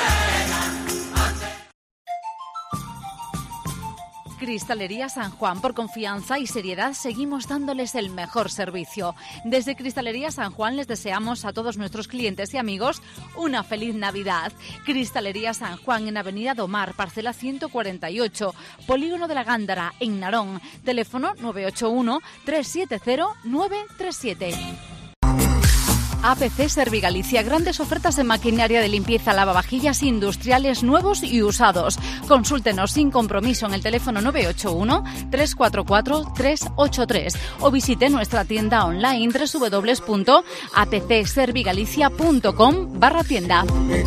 Cristalería San Juan, por confianza y seriedad seguimos dándoles el mejor servicio. Desde Cristalería San Juan les deseamos a todos nuestros clientes y amigos una feliz Navidad. Cristalería San Juan en Avenida Domar, parcela ciento cuarenta y ocho, Polígono de la Gándara, en Narón. Teléfono nueve ocho uno, tres siete cero, nueve tres siete. A P C Servigalicia, grandes ofertas en maquinaria de limpieza, lavavajillas industriales nuevos y usados. Consúltenos sin compromiso en el teléfono nueve ocho uno, tres cuatro cuatro, tres ocho tres o visite nuestra tienda online doble u doble u doble u punto a p c servigalicia punto com barra tienda.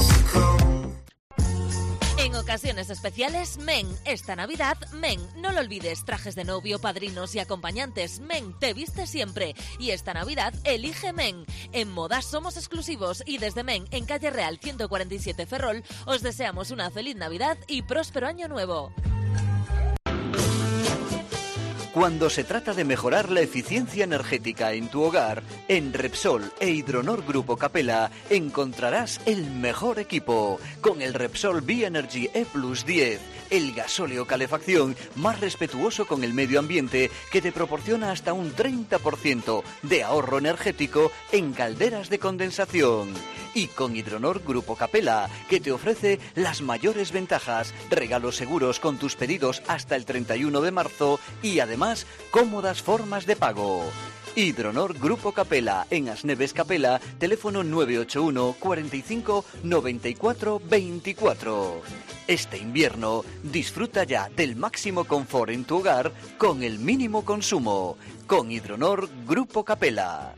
En ocasiones especiales, Men. Esta Navidad, Men. No lo olvides, trajes de novio, padrinos y acompañantes. Men, te viste siempre. Y esta Navidad, elige Men. En Modas somos exclusivos y desde Men, en Calle Real ciento cuarenta y siete Ferrol, os deseamos una feliz Navidad y próspero año nuevo. Cuando se trata de mejorar la eficiencia energética en tu hogar, en Repsol e Hidronor Grupo Capella encontrarás el mejor equipo. Con el Repsol B-Energy E Plus diez, el gasóleo calefacción más respetuoso con el medio ambiente que te proporciona hasta un treinta por ciento de ahorro energético en calderas de condensación. Y con Hidronor Grupo Capella, que te ofrece las mayores ventajas, regalos seguros con tus pedidos hasta el treinta y uno de marzo y además cómodas formas de pago. Hidronor Grupo Capella, en Asneves Capella, teléfono nueve ocho uno, cuarenta y cinco, noventa y cuatro, veinticuatro. Este invierno, disfruta ya del máximo confort en tu hogar con el mínimo consumo. Con Hidronor Grupo Capella.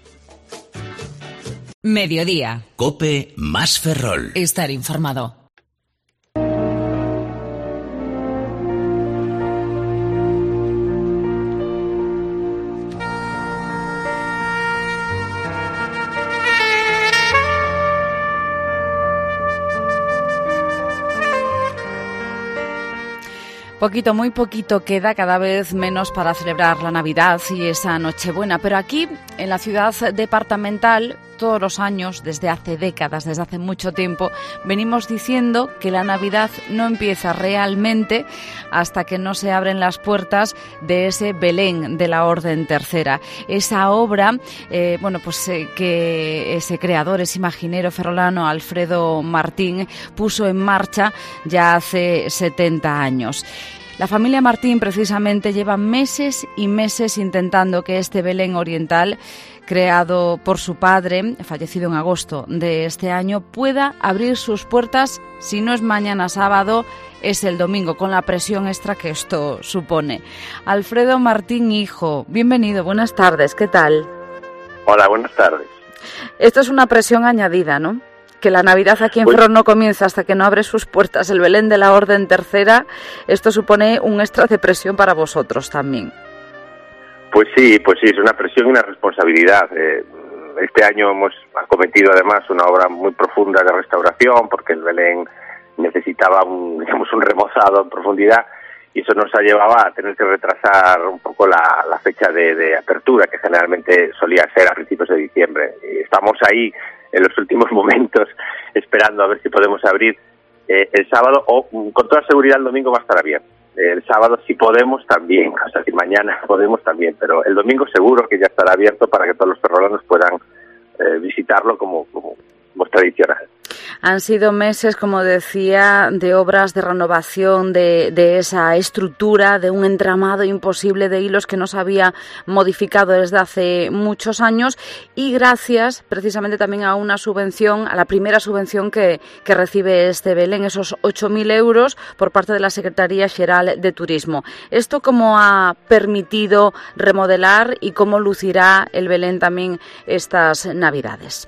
Mediodía. COPE más Ferrol. Estar informado. Poquito, muy poquito queda, cada vez menos para celebrar la Navidad y esa Nochebuena. Pero aquí, en la ciudad departamental, todos los años, desde hace décadas, desde hace mucho tiempo, venimos diciendo que la Navidad no empieza realmente hasta que no se abren las puertas de ese Belén de la Orden Tercera. Esa obra, eh, bueno, pues eh, que ese creador, ese imaginero ferrolano Alfredo Martín puso en marcha ya hace setenta años. La familia Martín precisamente lleva meses y meses intentando que este Belén oriental, creado por su padre, fallecido en agosto de este año, pueda abrir sus puertas, si no es mañana sábado, es el domingo, con la presión extra que esto supone. Alfredo Martín, hijo, bienvenido, buenas tardes, ¿qué tal? Hola, buenas tardes. Esto es una presión añadida, ¿no? Que la Navidad aquí en Ferrol no comienza hasta que no abre sus puertas el Belén de la Orden Tercera. Esto supone un extra de presión para vosotros también. Pues sí, pues sí, es una presión y una responsabilidad. Eh, este año hemos acometido además una obra muy profunda de restauración porque el Belén necesitaba un, digamos, un remozado en profundidad y eso nos ha llevado a tener que retrasar un poco la, la fecha de, de apertura, que generalmente solía ser a principios de diciembre. Y estamos ahí en los últimos momentos esperando a ver si podemos abrir eh, el sábado o con toda seguridad el domingo va a estar abierto. El sábado si podemos también, o sea, si mañana podemos también, pero el domingo seguro que ya estará abierto para que todos los ferrolanos puedan eh, visitarlo como, como, como es tradicional. Han sido meses, como decía, de obras de renovación de, de esa estructura, de un entramado imposible de hilos que no se había modificado desde hace muchos años y gracias precisamente también a una subvención, a la primera subvención que, que recibe este Belén, esos ocho mil euros por parte de la Secretaría Xeral de Turismo. ¿Esto cómo ha permitido remodelar y cómo lucirá el Belén también estas Navidades?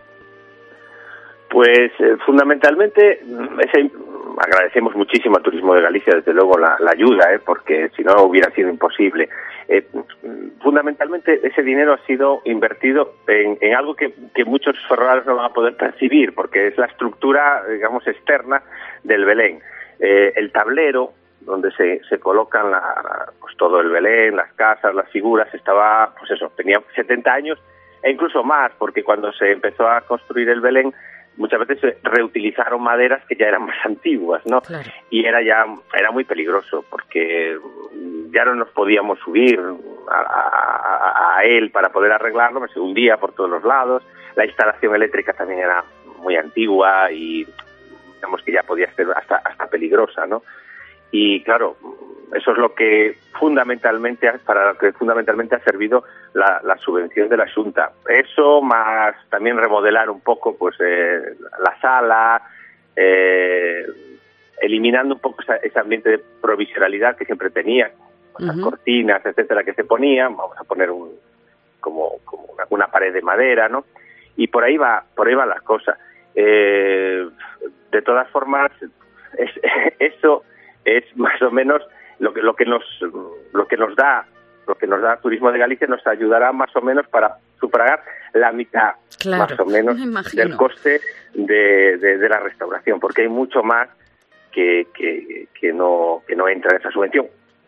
Pues eh, fundamentalmente ese, agradecemos muchísimo al Turismo de Galicia, desde luego, la, la ayuda, ¿eh? Porque si no hubiera sido imposible. Eh, fundamentalmente ese dinero ha sido invertido en, en algo que, que muchos ferrolanos no van a poder percibir, porque es la estructura, digamos, externa del Belén. Eh, el tablero donde se, se colocan la, pues todo el Belén, las casas, las figuras, estaba, pues eso, tenía setenta años e incluso más, porque cuando se empezó a construir el Belén, muchas veces se reutilizaron maderas que ya eran más antiguas, ¿no? Claro. Y era ya era muy peligroso porque ya no nos podíamos subir a, a, a él para poder arreglarlo, se hundía por todos los lados. La instalación eléctrica también era muy antigua y digamos que ya podía ser hasta hasta peligrosa, ¿no? Y claro, eso es lo que fundamentalmente para lo que fundamentalmente ha servido la, la subvención de la Xunta. Eso más también remodelar un poco pues eh, la sala, eh, eliminando un poco esa, ese ambiente de provisionalidad que siempre tenía, uh-huh. Las cortinas, etcétera, que se ponían. Vamos a poner un como, como una, una pared de madera, ¿no? Y por ahí va, por ahí va la cosa. Eh, de todas formas, es, eso es más o menos lo que lo que nos lo que nos da lo que nos da Turismo de Galicia, nos ayudará más o menos para sufragar la mitad, claro, más o menos, del coste de, de, de la restauración, porque hay mucho más que, que, que no que no entra en esa subvención.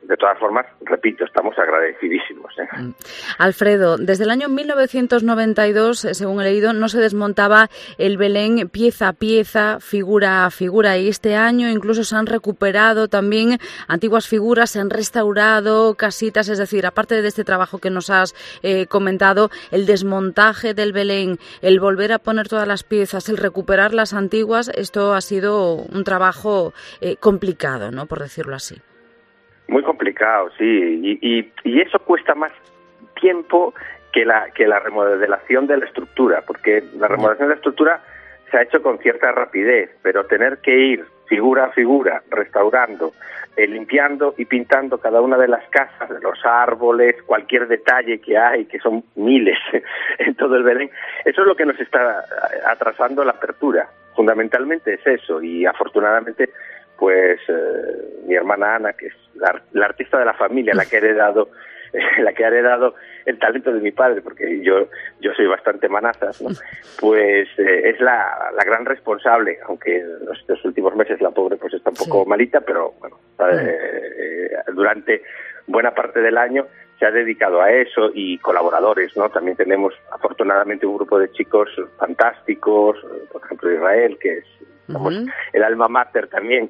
de todas formas, repito, estamos agradecidísimos. ¿eh? Alfredo, desde el año mil novecientos noventa y dos, según he leído, no se desmontaba el Belén pieza a pieza, figura a figura, y este año incluso se han recuperado también antiguas figuras, se han restaurado casitas, es decir, aparte de este trabajo que nos has eh, comentado, el desmontaje del Belén, el volver a poner todas las piezas, el recuperar las antiguas, esto ha sido un trabajo eh, complicado, ¿no?, por decirlo así. Muy complicado, sí, y, y, y eso cuesta más tiempo que la que la remodelación de la estructura, porque la remodelación de la estructura se ha hecho con cierta rapidez, pero tener que ir figura a figura, restaurando, eh, limpiando y pintando cada una de las casas, los árboles, cualquier detalle que hay, que son miles en todo el Belén, eso es lo que nos está atrasando la apertura. Fundamentalmente es eso, y afortunadamente pues eh, mi hermana Ana, que es la, la artista de la familia, la que ha heredado eh, la que ha heredado el talento de mi padre, porque yo yo soy bastante manazas, ¿no? Pues eh, es la, la gran responsable, aunque en los, los últimos meses la pobre pues está un poco sí. malita, pero bueno, eh, eh, durante buena parte del año se ha dedicado a eso, y colaboradores, ¿no? También tenemos afortunadamente un grupo de chicos fantásticos, por ejemplo Israel, que es digamos, uh-huh. el alma mater también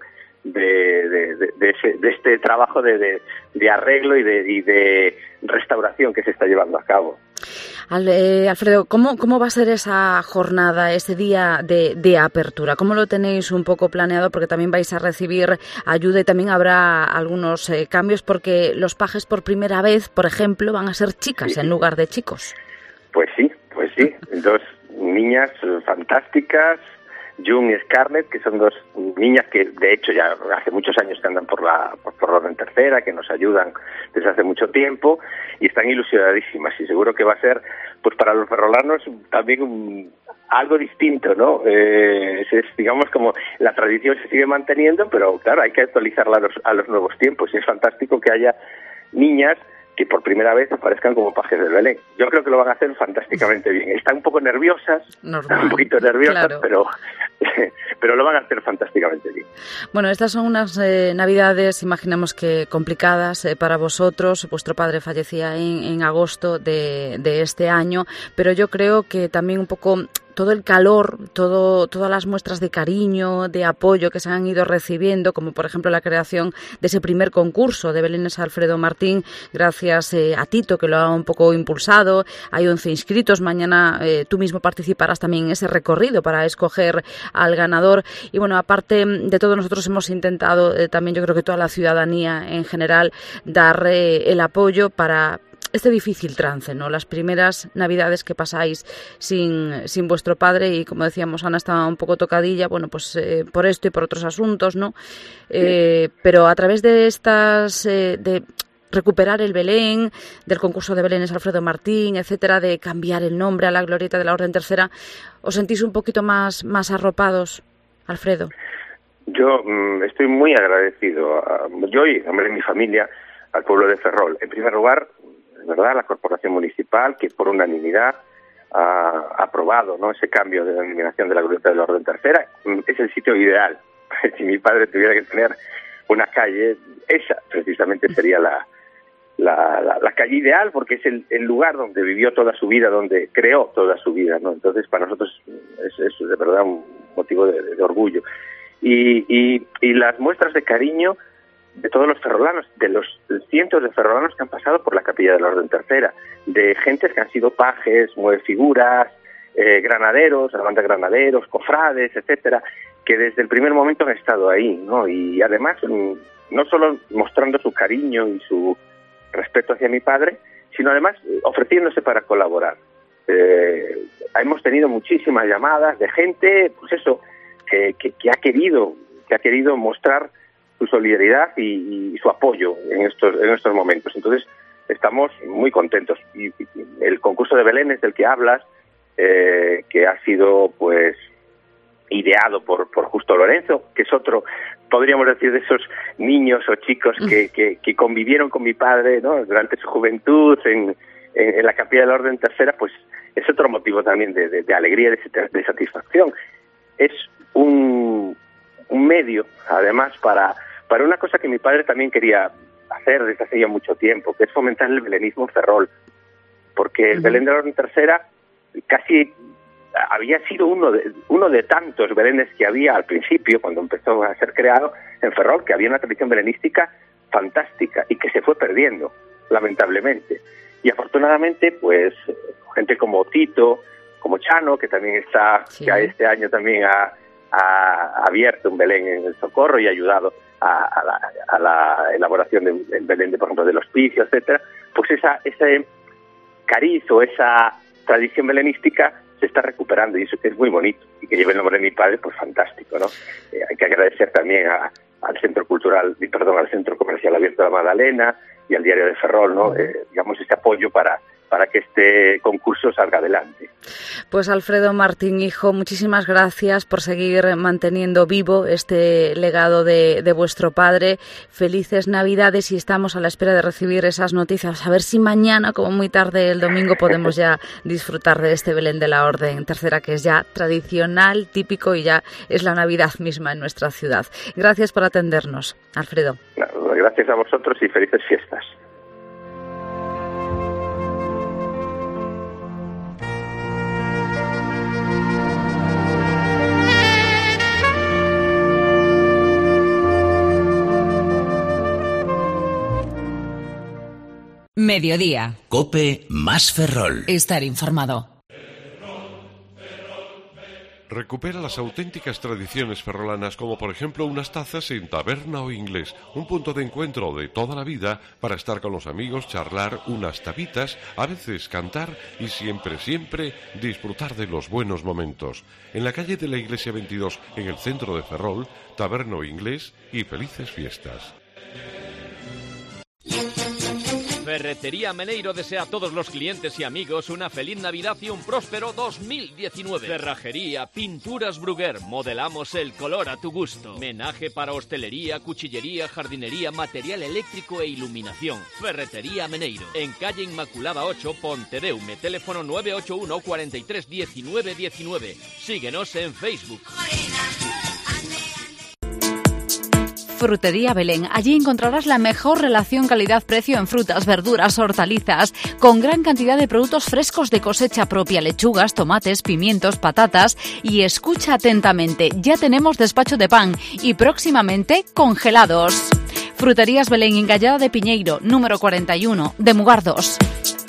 de, de, de, de, ese, de este trabajo de, de, de arreglo y de, y de restauración que se está llevando a cabo. Al, eh, Alfredo, ¿cómo, ¿cómo va a ser esa jornada, ese día de, de apertura? ¿Cómo lo tenéis un poco planeado? Porque también vais a recibir ayuda y también habrá algunos eh, cambios, porque los pajes por primera vez, por ejemplo, van a ser chicas sí. en lugar de chicos. Pues sí, pues sí. Dos niñas fantásticas, June y Scarlett, que son dos niñas que de hecho ya hace muchos años que andan por la por, por la orden tercera, que nos ayudan desde hace mucho tiempo y están ilusionadísimas, y seguro que va a ser pues para los ferrolanos también un, algo distinto, ¿no? Eh, es, es digamos como la tradición se sigue manteniendo, pero claro, hay que actualizarla a los, a los nuevos tiempos, y es fantástico que haya niñas que por primera vez aparezcan como pajes del Belén. Yo creo que lo van a hacer fantásticamente bien. Están un poco nerviosas, Normal. un poquito nerviosas, claro. pero pero lo van a hacer fantásticamente bien. Bueno, estas son unas eh, Navidades, imaginamos que complicadas eh, para vosotros. Vuestro padre fallecía en, en agosto de, de este año, pero yo creo que también un poco todo el calor, todo, todas las muestras de cariño, de apoyo que se han ido recibiendo, como por ejemplo la creación de ese primer concurso de Belénes Alfredo Martín, gracias eh, a Tito, que lo ha un poco impulsado. Hay once inscritos, mañana eh, tú mismo participarás también en ese recorrido para escoger al ganador. Y bueno, aparte de todo, nosotros hemos intentado eh, también, yo creo que toda la ciudadanía en general, dar eh, el apoyo para este difícil trance, ¿no? Las primeras Navidades que pasáis sin, sin vuestro padre, y como decíamos, Ana estaba un poco tocadilla, bueno, pues eh, por esto y por otros asuntos, ¿no? Eh, sí. Pero a través de estas, eh, de recuperar el Belén, del concurso de Belénes Alfredo Martín, etcétera, de cambiar el nombre a la glorieta de la Orden Tercera, ¿os sentís un poquito más, más arropados, Alfredo? Yo mm, estoy muy agradecido, a, yo y hombre, mi familia, al pueblo de Ferrol. En primer lugar, ¿verdad?, la Corporación Municipal, que por unanimidad ha aprobado, ¿no?, ese cambio de denominación de la glorieta de la Orden Tercera. Es el sitio ideal. Si mi padre tuviera que tener una calle, esa precisamente sería la, la, la, la calle ideal, porque es el, el lugar donde vivió toda su vida, donde creó toda su vida, ¿no? Entonces, para nosotros es, es de verdad un motivo de, de orgullo. Y, y, y las muestras de cariño de todos los ferrolanos, de los cientos de ferrolanos que han pasado por la Capilla de la Orden Tercera, de gentes que han sido pajes, muevefiguras, eh, granaderos, la banda de granaderos, cofrades, etcétera, que desde el primer momento han estado ahí, ¿no? Y además, no solo mostrando su cariño y su respeto hacia mi padre, sino además ofreciéndose para colaborar. Eh, hemos tenido muchísimas llamadas de gente, pues eso, que, que, que ha querido, que ha querido mostrar su solidaridad y, y su apoyo en estos en estos momentos. Entonces estamos muy contentos. Y, y el concurso de Belénes del que hablas, eh, que ha sido pues ideado por por Justo Lorenzo, que es otro, podríamos decir, de esos niños o chicos que, que, que convivieron con mi padre, ¿no?, durante su juventud en, en, en la Capilla de la Orden Tercera, pues es otro motivo también de, de, de alegría, de, de satisfacción. Es un un medio, además, para para una cosa que mi padre también quería hacer desde hace ya mucho tiempo, que es fomentar el belenismo en Ferrol, porque el Belén de la Orden Tercera casi había sido uno de, uno de tantos belenes que había al principio, cuando empezó a ser creado en Ferrol, que había una tradición belenística fantástica y que se fue perdiendo, lamentablemente. Y afortunadamente, pues, gente como Tito, como Chano, que también está, sí. que este año también ha, ha abierto un Belén en el Socorro y ha ayudado a, a, la, a la elaboración del Belén, de, por ejemplo, del Hospicio, etcétera, pues esa, ese cariz o esa tradición belenística se está recuperando y eso que es muy bonito, y que lleve el nombre de mi padre, pues fantástico, ¿no? Eh, hay que agradecer también a, al Centro Cultural, perdón, al Centro Comercial Abierto de la Magdalena y al Diario de Ferrol, ¿no? Eh, digamos, este apoyo para para que este concurso salga adelante. Pues Alfredo Martín, hijo, muchísimas gracias por seguir manteniendo vivo este legado de, de vuestro padre. Felices Navidades y estamos a la espera de recibir esas noticias. A ver si mañana, como muy tarde el domingo, podemos ya disfrutar de este Belén de la Orden Tercera, que es ya tradicional, típico y ya es la Navidad misma en nuestra ciudad. Gracias por atendernos, Alfredo. Gracias a vosotros y felices fiestas. Mediodía. COPE más Ferrol. Estar informado. Recupera las auténticas tradiciones ferrolanas, como por ejemplo unas tazas en Taberna o Inglés, un punto de encuentro de toda la vida para estar con los amigos, charlar, unas tapitas, a veces cantar y siempre, siempre disfrutar de los buenos momentos. En la calle de la Iglesia veintidós, en el centro de Ferrol, Taberna o Inglés y felices fiestas. Ferretería Meneiro desea a todos los clientes y amigos una feliz Navidad y un próspero dos mil diecinueve. Cerrajería, pinturas Bruguer, modelamos el color a tu gusto. Menaje para hostelería, cuchillería, jardinería, material eléctrico e iluminación. Ferretería Meneiro, en calle Inmaculada ocho, Pontedeume, teléfono nueve ocho uno, cuarenta y tres, diecinueve diecinueve. Síguenos en Facebook. Frutería Belén. Allí encontrarás la mejor relación calidad-precio en frutas, verduras, hortalizas, con gran cantidad de productos frescos de cosecha propia, lechugas, tomates, pimientos, patatas y escucha atentamente, ya tenemos despacho de pan y próximamente congelados. Fruterías Belén en Gallada de Piñeiro, número cuarenta y uno, de Mugardos.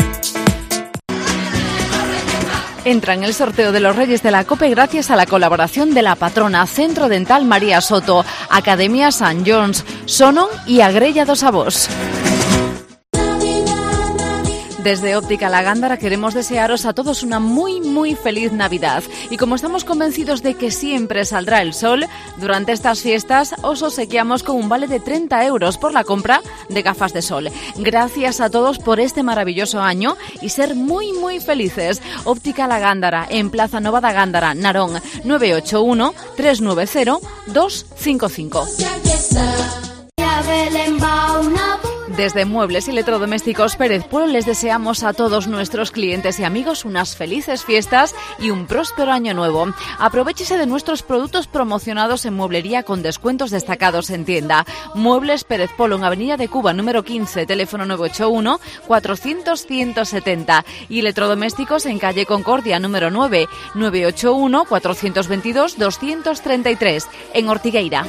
Entra en el sorteo de los Reyes de la COPE gracias a la colaboración de la patrona Centro Dental María Soto, Academia San John's, Sonon y Agrella dos Avós. Desde Óptica La Gándara queremos desearos a todos una muy muy feliz Navidad y como estamos convencidos de que siempre saldrá el sol, durante estas fiestas os obsequiamos con un vale de treinta euros por la compra de gafas de sol. Gracias a todos por este maravilloso año y ser muy muy felices. Óptica La Gándara en Plaza Nova da Gándara, Narón, nueve ocho uno, tres nueve cero, dos cinco cinco. Desde Muebles y Electrodomésticos Pérez Pueblo les deseamos a todos nuestros clientes y amigos unas felices fiestas y un próspero año nuevo. Aprovechese de nuestros productos promocionados en mueblería con descuentos destacados en tienda. Muebles Pérez Polo en Avenida de Cuba número quince, teléfono nueve ocho uno, cuatrocientos, ciento setenta y Electrodomésticos en calle Concordia número nueve, nueve ocho uno, cuatrocientos veintidós, doscientos treinta y tres en Ortigueira.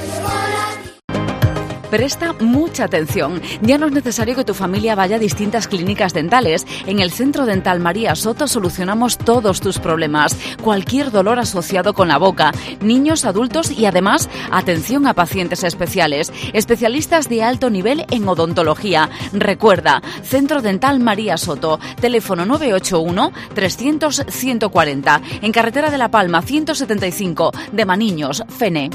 Presta mucha atención. Ya no es necesario que tu familia vaya a distintas clínicas dentales. En el Centro Dental María Soto solucionamos todos tus problemas. Cualquier dolor asociado con la boca, niños, adultos y además atención a pacientes especiales. Especialistas de alto nivel en odontología. Recuerda, Centro Dental María Soto. Teléfono nueve ocho uno, trescientos, ciento cuarenta. En Carretera de La Palma ciento setenta y cinco. De Maniños, Fene.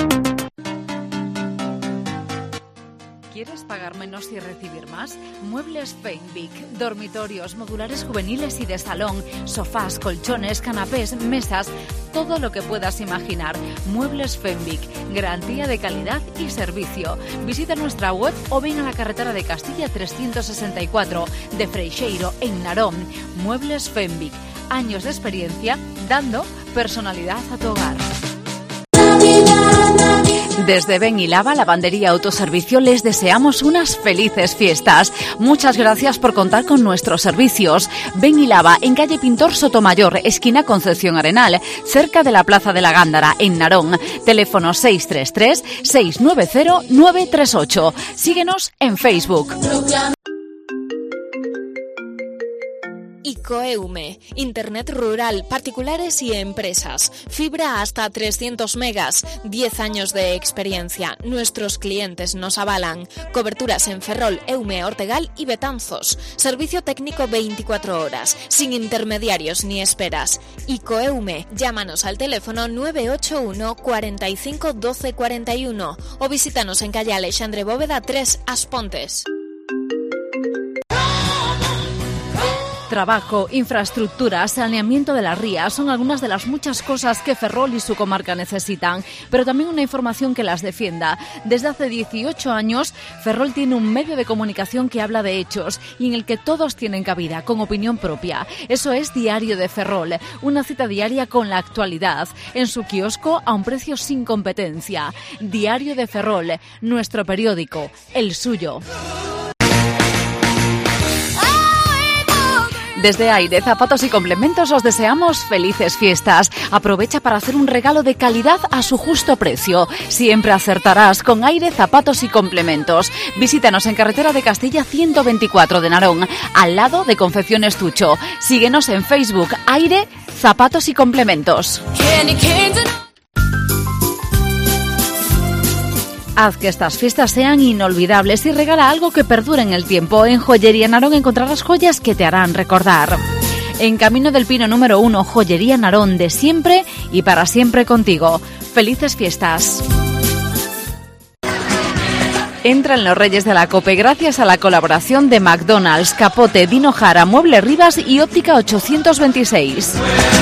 ¿Quieres pagar menos y recibir más? Muebles Feinvic, dormitorios, modulares juveniles y de salón, sofás, colchones, canapés, mesas, todo lo que puedas imaginar. Muebles Feinvic, garantía de calidad y servicio. Visita nuestra web o ven a la carretera de Castilla trescientos sesenta y cuatro de Freixeiro en Narón. Muebles Feinvic, años de experiencia dando personalidad a tu hogar. Desde Ben y Lava, Lavandería Autoservicio, les deseamos unas felices fiestas. Muchas gracias por contar con nuestros servicios. Ben y Lava, en calle Pintor Sotomayor, esquina Concepción Arenal, cerca de la Plaza de la Gándara, en Narón. Teléfono seis tres tres, seis nueve cero, nueve tres ocho. Síguenos en Facebook. Icoeume, Internet rural, particulares y empresas. Fibra hasta trescientos megas, diez años de experiencia. Nuestros clientes nos avalan. Coberturas en Ferrol, Eume, Ortegal y Betanzos. Servicio técnico veinticuatro horas, sin intermediarios ni esperas. Icoeume, llámanos al teléfono nueve ocho uno, cuarenta y cinco, doce cuarenta y uno o visítanos en calle Alexandre Bóveda tres, Aspontes. Trabajo, infraestructura, saneamiento de las rías son algunas de las muchas cosas que Ferrol y su comarca necesitan, pero también una información que las defienda. Desde hace dieciocho años, Ferrol tiene un medio de comunicación que habla de hechos y en el que todos tienen cabida, con opinión propia. Eso es Diario de Ferrol, una cita diaria con la actualidad, en su kiosco a un precio sin competencia. Diario de Ferrol, nuestro periódico, el suyo. Desde Aire, Zapatos y Complementos os deseamos felices fiestas. Aprovecha para hacer un regalo de calidad a su justo precio. Siempre acertarás con Aire, Zapatos y Complementos. Visítanos en carretera de Castilla ciento veinticuatro de Narón, al lado de Confecciones Tucho. Síguenos en Facebook, Aire, Zapatos y Complementos. Haz que estas fiestas sean inolvidables y regala algo que perdure en el tiempo. En Joyería Narón encontrarás joyas que te harán recordar. En Camino del Pino número uno, Joyería Narón, de siempre y para siempre contigo. ¡Felices fiestas! Entra en los Reyes de la COPE gracias a la colaboración de McDonald's, Capote, Dino Jara, Mueble Rivas y Óptica ochocientos veintiséis.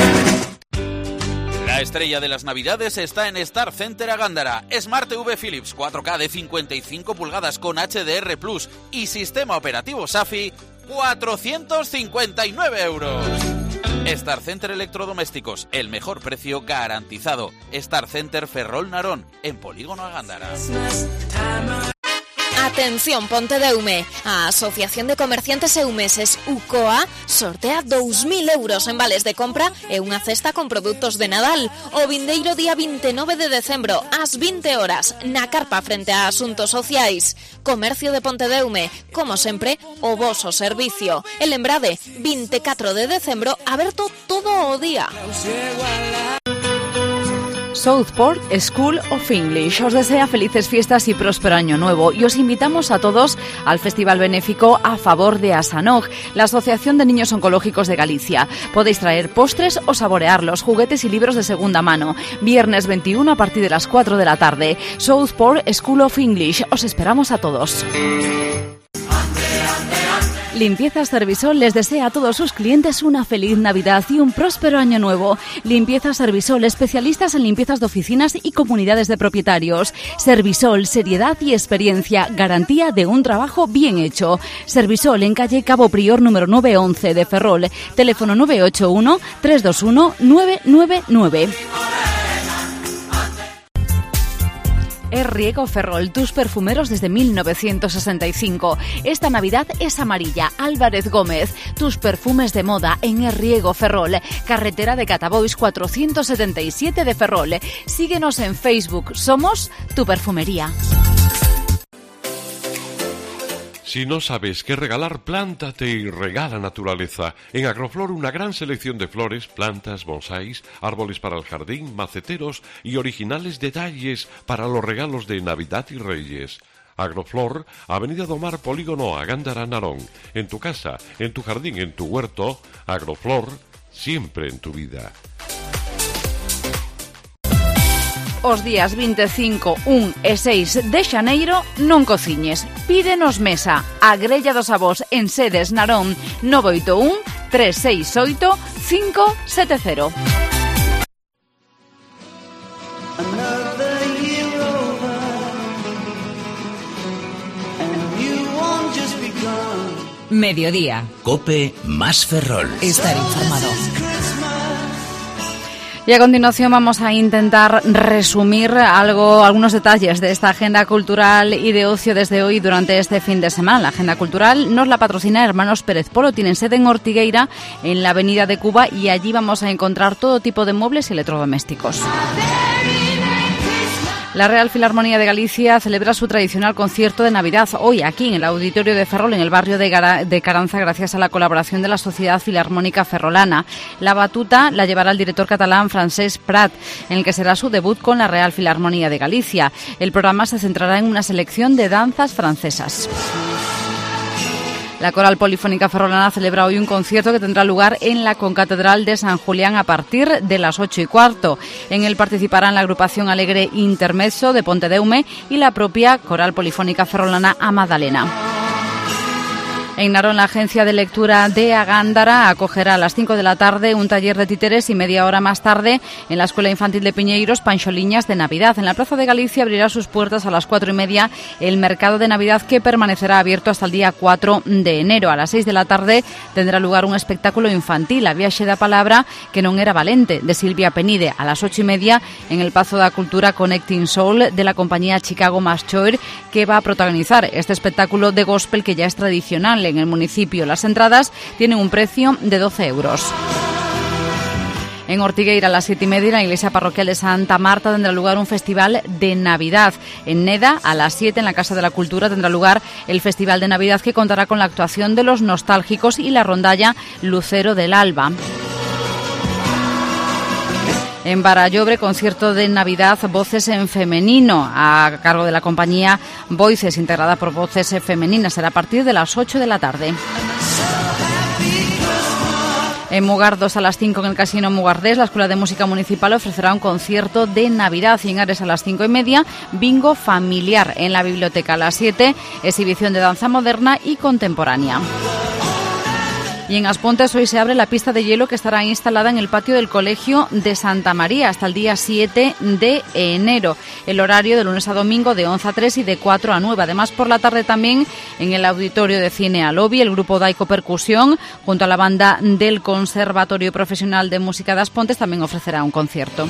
La estrella de las navidades está en Star Center a Gándara. Smart T V Philips cuatro K de cincuenta y cinco pulgadas con H D R Plus y sistema operativo SAFI, cuatrocientos cincuenta y nueve euros. Star Center Electrodomésticos, el mejor precio garantizado. Star Center Ferrol Narón, en Polígono a Gándara. Atención, Pontedeume. A Asociación de Comerciantes Eumeses, UCOA, sortea dous mil euros en vales de compra e unha cesta con produtos de Nadal. O vindeiro día veintinueve de decembro, ás veinte horas, na carpa frente a Asuntos Sociais. Comercio de Pontedeume, como sempre, o voso servicio. El Embrade, veinticuatro de decembro, aberto todo o día. Southport School of English os desea felices fiestas y próspero año nuevo y os invitamos a todos al Festival Benéfico a favor de ASANOG, la Asociación de Niños Oncológicos de Galicia. Podéis traer postres o saborearlos, juguetes y libros de segunda mano. Viernes veintiuno a partir de las cuatro de la tarde. Southport School of English. Os esperamos a todos. Limpiezas Servisol les desea a todos sus clientes una feliz Navidad y un próspero año nuevo. Limpiezas Servisol, especialistas en limpiezas de oficinas y comunidades de propietarios. Servisol, seriedad y experiencia, garantía de un trabajo bien hecho. Servisol en calle Cabo Prior número nueve once de Ferrol. Teléfono nueve ocho uno, tres dos uno, nueve nueve nueve. Es Riego Ferrol, tus perfumeros desde mil novecientos sesenta y cinco. Esta Navidad es amarilla. Álvarez Gómez, tus perfumes de moda en Es Riego Ferrol. Carretera de Catabois cuatrocientos setenta y siete de Ferrol. Síguenos en Facebook. Somos tu perfumería. Si no sabes qué regalar, plántate y regala naturaleza. En Agroflor una gran selección de flores, plantas, bonsáis, árboles para el jardín, maceteros y originales detalles para los regalos de Navidad y Reyes. Agroflor, Avenida Domar, Polígono a Gándara, Narón. En tu casa, en tu jardín, en tu huerto, Agroflor, siempre en tu vida. Os días veinticinco, un e seis de xaneiro non cociñes. Pídenos mesa. A Grella dos Avós en Sedes, Narón, nove oito un, tres seis oito, cinco sete cero. Mediodía. COPE más Ferrol. Estar informado. Y a continuación vamos a intentar resumir algo, algunos detalles de esta agenda cultural y de ocio desde hoy durante este fin de semana. La agenda cultural nos la patrocina Hermanos Pérez Polo. Tienen sede en Ortigueira, en la Avenida de Cuba, y allí vamos a encontrar todo tipo de muebles y electrodomésticos. La Real Filarmonía de Galicia celebra su tradicional concierto de Navidad hoy aquí en el Auditorio de Ferrol, en el barrio de, Gara, de Caranza, gracias a la colaboración de la Sociedad Filarmónica Ferrolana. La batuta la llevará el director catalán Francesc Prat, en el que será su debut con la Real Filarmonía de Galicia. El programa se centrará en una selección de danzas francesas. La Coral Polifónica Ferrolana celebra hoy un concierto que tendrá lugar en la Concatedral de San Julián a partir de las ocho y cuarto. En él participarán la agrupación Alegre Intermezzo de Pontedeume y la propia Coral Polifónica Ferrolana A Madalena. En Narón, la agencia de lectura de Agándara acogerá a las cinco de la tarde un taller de títeres y media hora más tarde en la Escuela Infantil de Piñeiros Panxoliñas de Navidad. En la Plaza de Galicia abrirá sus puertas a las cuatro y media el mercado de Navidad, que permanecerá abierto hasta el día cuatro de enero. A las seis de la tarde tendrá lugar un espectáculo infantil, A Viaxe da Palabra que non era valente, de Silvia Penide. A las ocho y media en el Pazo da Cultura Connecting Soul de la compañía Chicago Mass Choir, que va a protagonizar este espectáculo de gospel que ya es tradicional en el municipio. Las entradas tienen un precio de doce euros. En Ortigueira, a las siete y media, en la iglesia parroquial de Santa Marta tendrá lugar un festival de Navidad. En Neda, a las siete, en la Casa de la Cultura, tendrá lugar el festival de Navidad, que contará con la actuación de Los Nostálgicos y la rondalla Lucero del Alba. En Barallobre, concierto de Navidad Voces en Femenino, a cargo de la compañía Voices, integrada por voces femeninas. Será a partir de las ocho de la tarde. En Mugardos, a las cinco, en el Casino Mugardés, la Escuela de Música Municipal ofrecerá un concierto de Navidad. Y en Ares, a las cinco y media, bingo familiar. En la biblioteca, a las siete, exhibición de danza moderna y contemporánea. Y en Aspontes hoy se abre la pista de hielo que estará instalada en el patio del Colegio de Santa María hasta el día siete de enero. El horario de lunes a domingo de once a tres y de cuatro a nueve. Además, por la tarde también en el Auditorio de Cine Alobi, el grupo Daico Percusión, junto a la banda del Conservatorio Profesional de Música de Aspontes, también ofrecerá un concierto.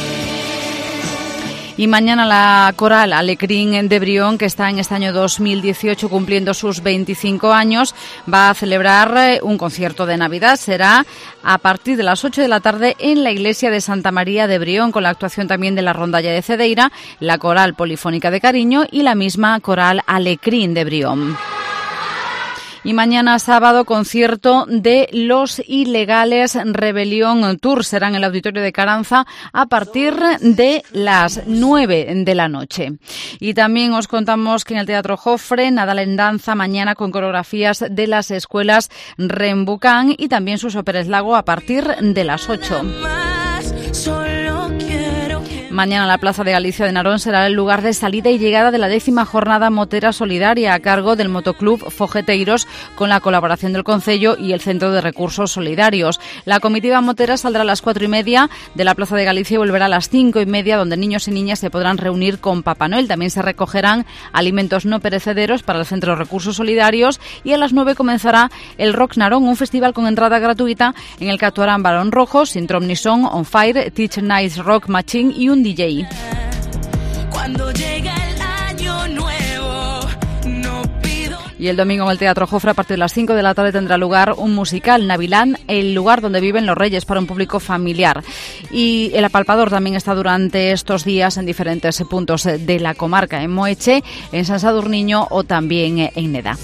Y mañana la Coral Alecrín de Brión, que está en este año dos mil dieciocho cumpliendo sus veinticinco años, va a celebrar un concierto de Navidad. Será a partir de las ocho de la tarde en la iglesia de Santa María de Brión, con la actuación también de la Rondalla de Cedeira, la Coral Polifónica de Cariño y la misma Coral Alecrín de Brión. Y mañana sábado, concierto de Los Ilegales Rebelión Tour. Será en el Auditorio de Caranza a partir de las nueve de la noche. Y también os contamos que en el Teatro Jofre, Nadal en Danza, mañana con coreografías de las escuelas Rembucán y también sus óperas Lago a partir de las ocho. Mañana la Plaza de Galicia de Narón será el lugar de salida y llegada de la décima jornada motera solidaria a cargo del Motoclub Fogeteiros, con la colaboración del Concello y el Centro de Recursos Solidarios. La comitiva motera saldrá a las cuatro y media de la Plaza de Galicia y volverá a las cinco y media, donde niños y niñas se podrán reunir con Papá Noel. También se recogerán alimentos no perecederos para el Centro de Recursos Solidarios, y a las nueve comenzará el Rock Narón, un festival con entrada gratuita en el que actuarán Barón Rojo, Sintrom Nison, On Fire, Teach Nice Rock Machine y un D J. Cuando llega el año nuevo, no pido... Y el domingo en el Teatro Jofre, a partir de las cinco de la tarde, tendrá lugar un musical, Navilán, el lugar donde viven los reyes, para un público familiar. Y el apalpador también está durante estos días en diferentes puntos de la comarca, en Moeche, en San Sadurniño o también en Neda.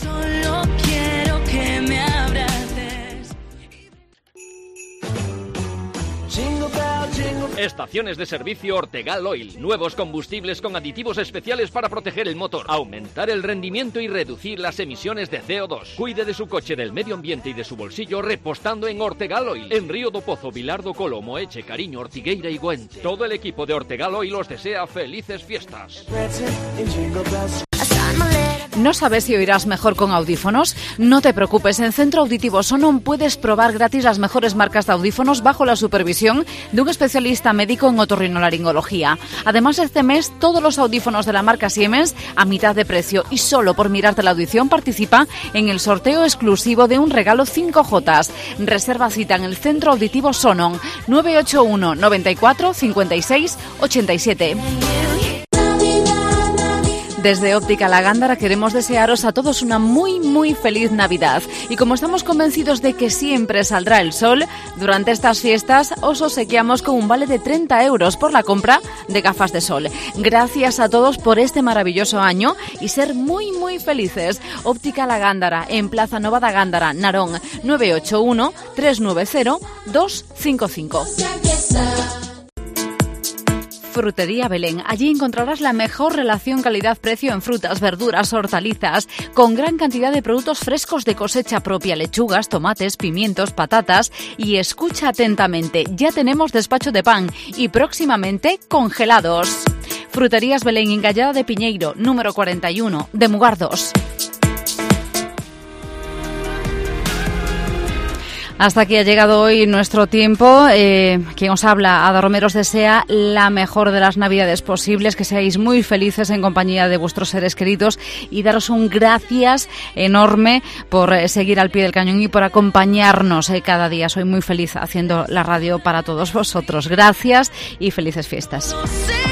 Estaciones de servicio Ortegal Oil. Nuevos combustibles con aditivos especiales para proteger el motor, aumentar el rendimiento y reducir las emisiones de C O dos. Cuide de su coche, del medio ambiente y de su bolsillo repostando en Ortegal Oil. En Río do Pozo, Vilar do Colo, Moeche, Cariño, Ortigueira y Güente. Todo el equipo de Ortegal Oil os desea felices fiestas. ¿No sabes si oirás mejor con audífonos? No te preocupes, en Centro Auditivo Sonon puedes probar gratis las mejores marcas de audífonos bajo la supervisión de un especialista médico en otorrinolaringología. Además, este mes todos los audífonos de la marca Siemens a mitad de precio, y solo por mirarte la audición participa en el sorteo exclusivo de un regalo cinco J. Reserva cita en el Centro Auditivo Sonon nueve ocho uno, noventa y cuatro, cincuenta y seis, ochenta y siete. Desde Óptica La Gándara queremos desearos a todos una muy, muy feliz Navidad. Y como estamos convencidos de que siempre saldrá el sol, durante estas fiestas os obsequiamos con un vale de treinta euros por la compra de gafas de sol. Gracias a todos por este maravilloso año y ser muy, muy felices. Óptica La Gándara, en Plaza Nova da Gándara, Narón, nueve ocho uno, tres nueve cero, dos cinco cinco. Frutería Belén. Allí encontrarás la mejor relación calidad-precio en frutas, verduras, hortalizas, con gran cantidad de productos frescos de cosecha propia, lechugas, tomates, pimientos, patatas. Y escucha atentamente, ya tenemos despacho de pan y próximamente congelados. Fruterías Belén, en Gallada de Piñeiro, número cuarenta y uno, de Mugardos. Hasta aquí ha llegado hoy nuestro tiempo. Eh, quien os habla, Ada Romero, os desea la mejor de las Navidades posibles, que seáis muy felices en compañía de vuestros seres queridos y daros un gracias enorme por eh, seguir al pie del cañón y por acompañarnos eh, cada día. Soy muy feliz haciendo la radio para todos vosotros. Gracias y felices fiestas.